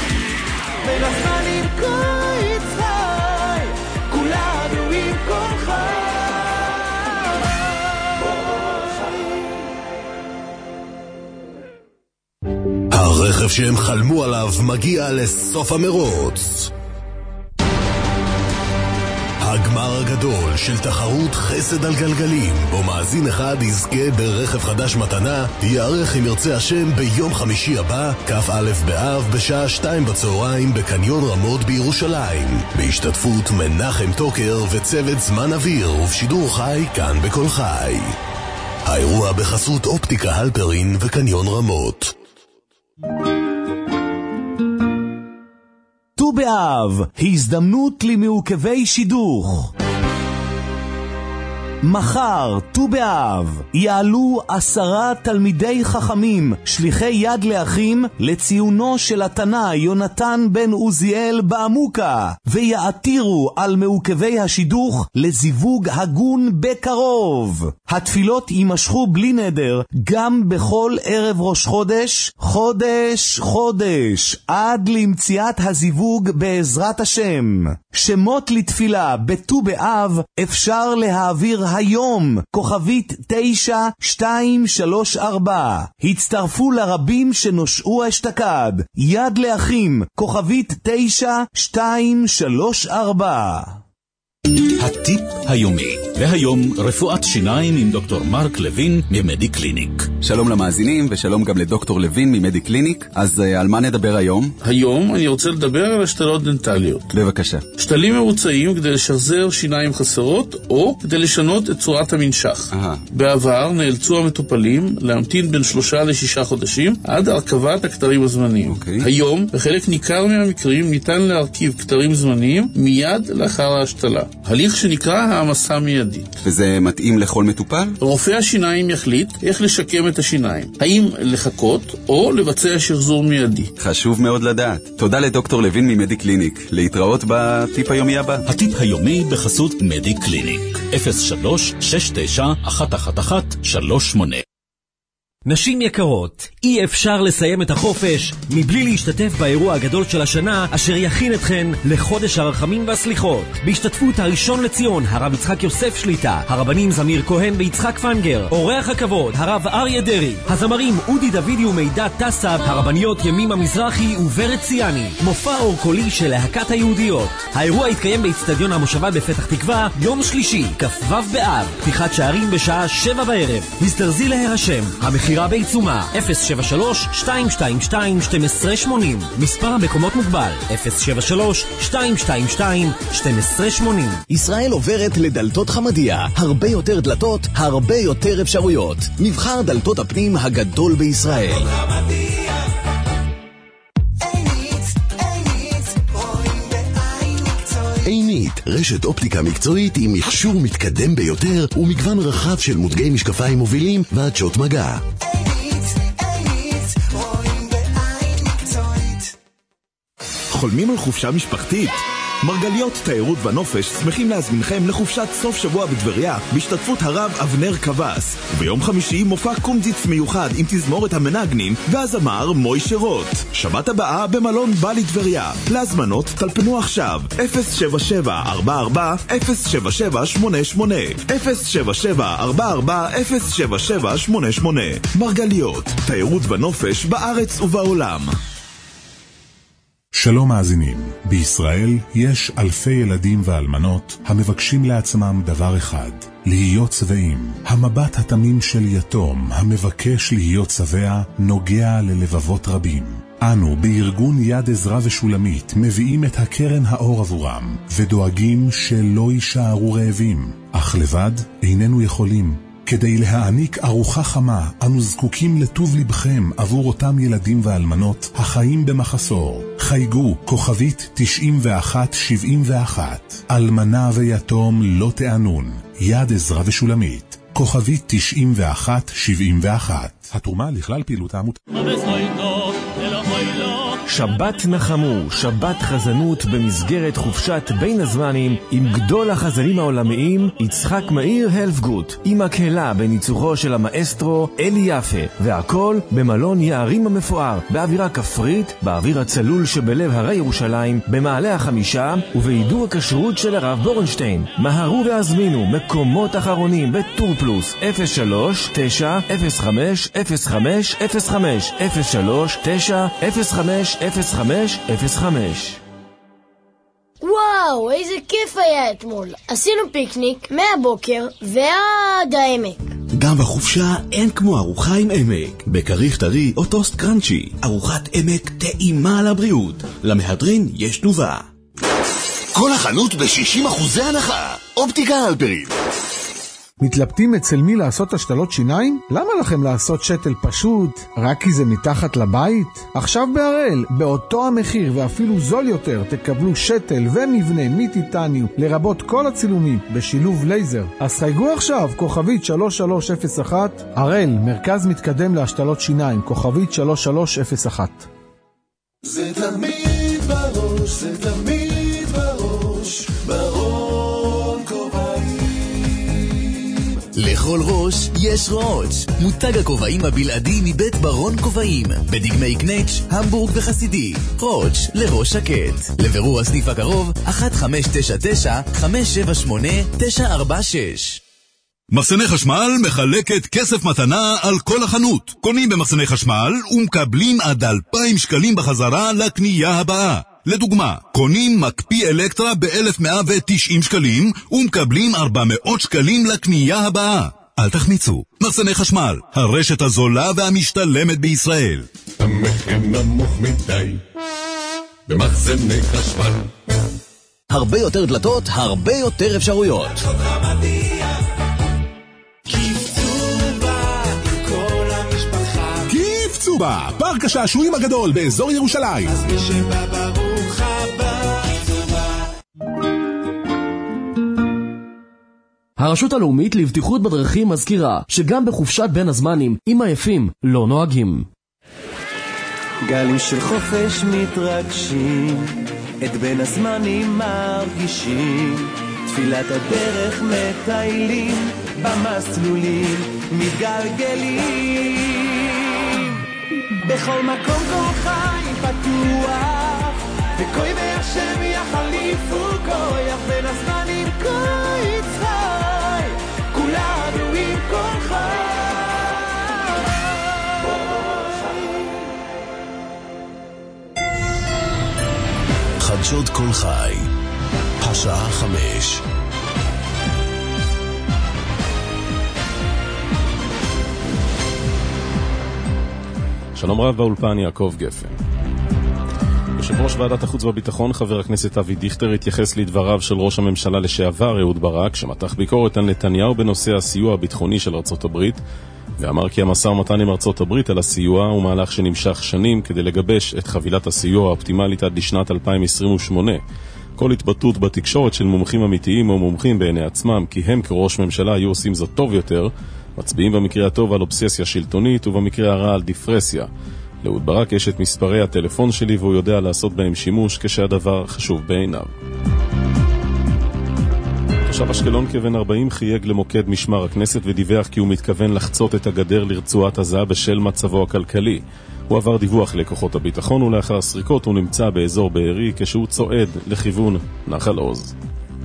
הרכב שהם חלמו עליו מגיע לסוף המרוץ. הגמר הגדול של תחרות חסד על גלגלים, בו מאזין אחד יזכה ברכב חדש מתנה, יערך אם ירצה השם ביום חמישי הבא, כ"א באב, בשעה שתיים בצהריים בקניון רמות בירושלים, בהשתתפות מנחם טוקר וצוות זמן אוויר ובשידור חי כאן בכל חי. האירוע בחסות אופטיקה הלפרין וקניון רמות. ט"ו באב, הזדמנות למעוכבי שידוך. מחר, ט"ו באב, יעלו עשרה תלמידי חכמים, שליחי יד לאחים, לציונו של התנא יונתן בן עוזיאל בעמוקה, ויעתירו על מעוכבי השידוך לזיווג הגון בקרוב. התפילות יימשכו בלי נדר, גם בכל ערב ראש חודש, חודש, חודש, עד למציאת הזיווג בעזרת השם. שמות לתפילה בט"ו באב אפשר להעביר היום, כוכבית תשע שתיים שלוש ארבע. הצטרפו לרבים שנושעו אשתקד. יד לאחים, כוכבית תשע שתיים שלוש ארבע. הטיפ היומי, והיום רפואת שיניים עם דוקטור מרק לוין ממדי קליניק. שלום למאזינים ושלום גם לדוקטור לוין ממדי קליניק. אז uh, על מה נדבר היום? היום אני רוצה לדבר על השתלות דנטליות. בבקשה. שתלים מבוצעים כדי לשחזר שיניים חסרות או כדי לשנות את צורת המנשך. Aha. בעבר נאלצו המטופלים להמתין בין שלושה לשישה חודשים עד הרכבת הכתרים הזמניים. Okay. היום בחלק ניכר מהמקרים ניתן להרכיב כתרים זמניים מיד לאחר ההשתלה. הליך שנקרא העמסה מיידית. וזה מתאים לכל מטופל? רופא השיניים יחליט איך לשקם את השיניים. האם לחכות או לבצע שחזור מיידי. חשוב מאוד לדעת. תודה לדוקטור לוין ממדי קליניק. להתראות בטיפ היומי הבא. הטיפ היומי בחסות מדי קליניק. אפס שלוש שש תשע אחת אחת אחת שלוש שמונה. נשים יקרות, אי אפשר לסיים את החופש מבלי להשתתף באירוע הגדול של השנה אשר יכין אתכן לחודש הרחמים והסליחות. בהשתתפות הראשון לציון, הרב יצחק יוסף שליטה, הרבנים זמיר כהן ויצחק פנגר, אורח הכבוד, הרב אריה דרי, הזמרים אודי דוידי ומידע טסב, הרבניות ימימה מזרחי וורד ציאני, מופע אור קולי של להקת היהודיות. האירוע יתקיים באצטדיון המושבה בפתח תקווה, יום שלישי, כ"ו באב, פתיחת שערים בשעה שבע בערב. הזדרזי להירשם. המחיר בעיצומה אפס שבע שלוש שתיים שתיים שתיים שתים עשרה שמונים. מספר המקומות מוגבל אפס שבע שלוש שתיים שתיים שתיים שתים עשרה שמונים. ישראל עוברת לדלתות חמדיה. הרבה יותר דלתות, הרבה יותר אפשרויות. מבחר דלתות הפנים הגדול בישראל. עינית, רשת אופטיקה מקצועית עם מכשור מתקדם ביותר ומגוון רחב של מותגי משקפיים מובילים ועדשות מגע. חולמים על חופשה משפחתית? מרגליות תיירות ונופש שמחים להזמינכם לחופשת סוף שבוע בטבריה בהשתתפות הרב אבנר קבס, וביום חמישי מופע קומדיץ מיוחד עם תזמורת המנגנים והזמר מוישה רוט. שבת הבאה במלון בא לטבריה. להזמנות טלפנו עכשיו אפס שבע שבע ארבע ארבע אפס שבע שבע שמונה שמונה אפס שבע שבע ארבע ארבע אפס שבע שבע שמונה שמונה. מרגליות תיירות ונופש בארץ ובעולם. שלום מאזינים, בישראל יש אלפי ילדים ואלמנות המבקשים לעצמם דבר אחד, להיות צבעים. המבט התמים של יתום המבקש להיות צבע נוגע ללבבות רבים. אנו בארגון יד עזרא ושולמית מביאים את הקרן האור עבורם ודואגים שלא יישארו רעבים, אך לבד איננו יכולים. כדי להעניק ארוחה חמה, אנו זקוקים לטוב לבכם עבור אותם ילדים ואלמנות החיים במחסור. חייגו כוכבית תשעים ואחת שבעים ואחת. אלמנה ויתום לא תענון. יד עזרא ושולמית. כוכבית תשעים ואחת שבעים ואחת. התרומה לכלל פעילות העמותה. שבת נחמו, שבת חזנות במסגרת חופשת בין הזמנים עם גדול החזנים העולמיים יצחק מאיר הלפגוט, עם הקהלה בניצוחו של המאסטרו אלי יפה, והכל במלון יערים המפואר, באווירה כפרית, באוויר הצלול שבלב הרי ירושלים, במעלה החמישה ובעידור הכשרות של הרב בורנשטיין. מהרו והזמינו, מקומות אחרונים בטור פלוס אפס שלוש תשע אפס חמש אפס חמש אפס חמש אפס שלוש תשע אפס חמש אפס חמש אפס חמש. וואו, איזה כיף היה אתמול. עשינו פיקניק מהבוקר ועד העמק. גם בחופשה אין כמו ארוחה עם עמק. בכריך טרי או טוסט קרנצ'י. ארוחת עמק טעימה לבריאות. למהדרין יש תנובה. כל החנות ב-שישים אחוזי הנחה. אופטיקה הלפרין. מתלבטים אצל מי לעשות השתלות שיניים? למה לכם לעשות שתל פשוט? רק כי זה מתחת לבית? עכשיו בהראל, באותו המחיר ואפילו זול יותר, תקבלו שתל ומבנה מטיטניום, לרבות כל הצילומים, בשילוב לייזר. אז חייגו עכשיו, כוכבית שלוש שלוש אפס אחת. הראל, מרכז מתקדם להשתלות שיניים, כוכבית שלוש שלוש אפס אחת. זה תמיד בראש, זה תמיד בראש, ברון כובעים. לכל ראש יש ראש. מותג הכובעים הבלעדי מבית ברון כובעים, בדגמי קנץ', המבורג וחסידי. ראש לראש שקט. לבירור הסניף הקרוב אחת חמש תשע תשע חמש שבע שמונה תשע ארבע שש. מחסני חשמל מחלקת כסף מתנה על כל החנות. קונים במחסני חשמל ומקבלים עד אלפיים שקלים בחזרה לקנייה הבאה. לדוגמה, קונים מקפיא אלקטרה ב-אלף מאה ותשעים שקלים ומקבלים ארבע מאות שקלים לקנייה הבאה. אל תחמיצו. מחסני חשמל, הרשת הזולה והמשתלמת בישראל. המחיר נמוך מדי במחסני חשמל. הרבה יותר דלתות, הרבה יותר אפשרויות. כיף צובה, פארק השעשועים הגדול באזור ירושלים. אז מי שבא ברוך הבא. הרשות הלאומית לבטיחות בדרכים מזכירה שגם בחופשת בין הזמנים, עם היפים לא נוהגים. גלים של חופש מתרגשים, את בין הזמנים מרגישים, תפילת הדרך מטיילים, במסלולים מתגלגלים. בכל מקום כל חי פתוח, וכוי מהשם יחליפו כוח, בין הזמנים כוי צחי, כולנו עם כל חי. חדשות כל חי, השעה חמש. שלום רב, באולפן יעקב גפן. יושב ראש ועדת החוץ והביטחון חבר הכנסת אבי דיכטר התייחס לדבריו של ראש הממשלה לשעבר אהוד ברק, שמתח ביקורת על נתניהו בנושא הסיוע הביטחוני של ארצות הברית, ואמר כי המשא ומתן עם ארצות הברית על הסיוע הוא מהלך שנמשך שנים כדי לגבש את חבילת הסיוע האופטימלית עד לשנת אלפיים עשרים ושמונה. כל התבטאות בתקשורת של מומחים אמיתיים או מומחים בעיני עצמם כי הם כראש ממשלה היו עושים זאת טוב יותר, מצביעים במקרה הטוב על אובססיה שלטונית ובמקרה הרע על דיפרסיה. לאהוד ברק יש את מספרי הטלפון שלי והוא יודע לעשות בהם שימוש כשהדבר חשוב בעיניו. תושב אשקלון כבן ארבעים חייג למוקד משמר הכנסת ודיווח כי הוא מתכוון לחצות את הגדר לרצועת עזה בשל מצבו הכלכלי. הוא עבר דיווח לכוחות הביטחון ולאחר סריקות הוא נמצא באזור בארי כשהוא צועד לכיוון נחל עוז.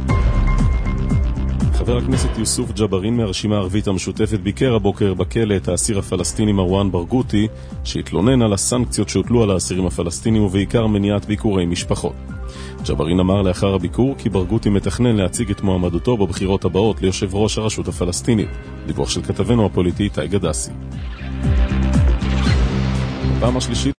חבר הכנסת יוסוף ג'בארין מהרשימה הערבית המשותפת ביקר הבוקר בכלא את האסיר הפלסטיני מרואן ברגותי שהתלונן על הסנקציות שהוטלו על האסירים הפלסטינים ובעיקר מניעת ביקורי משפחות. ג'בארין אמר לאחר הביקור כי ברגותי מתכנן להציג את מועמדותו בבחירות הבאות ליושב ראש הרשות הפלסטינית. דיווח של כתבנו הפוליטי תאי גדסי. בפעם השלישית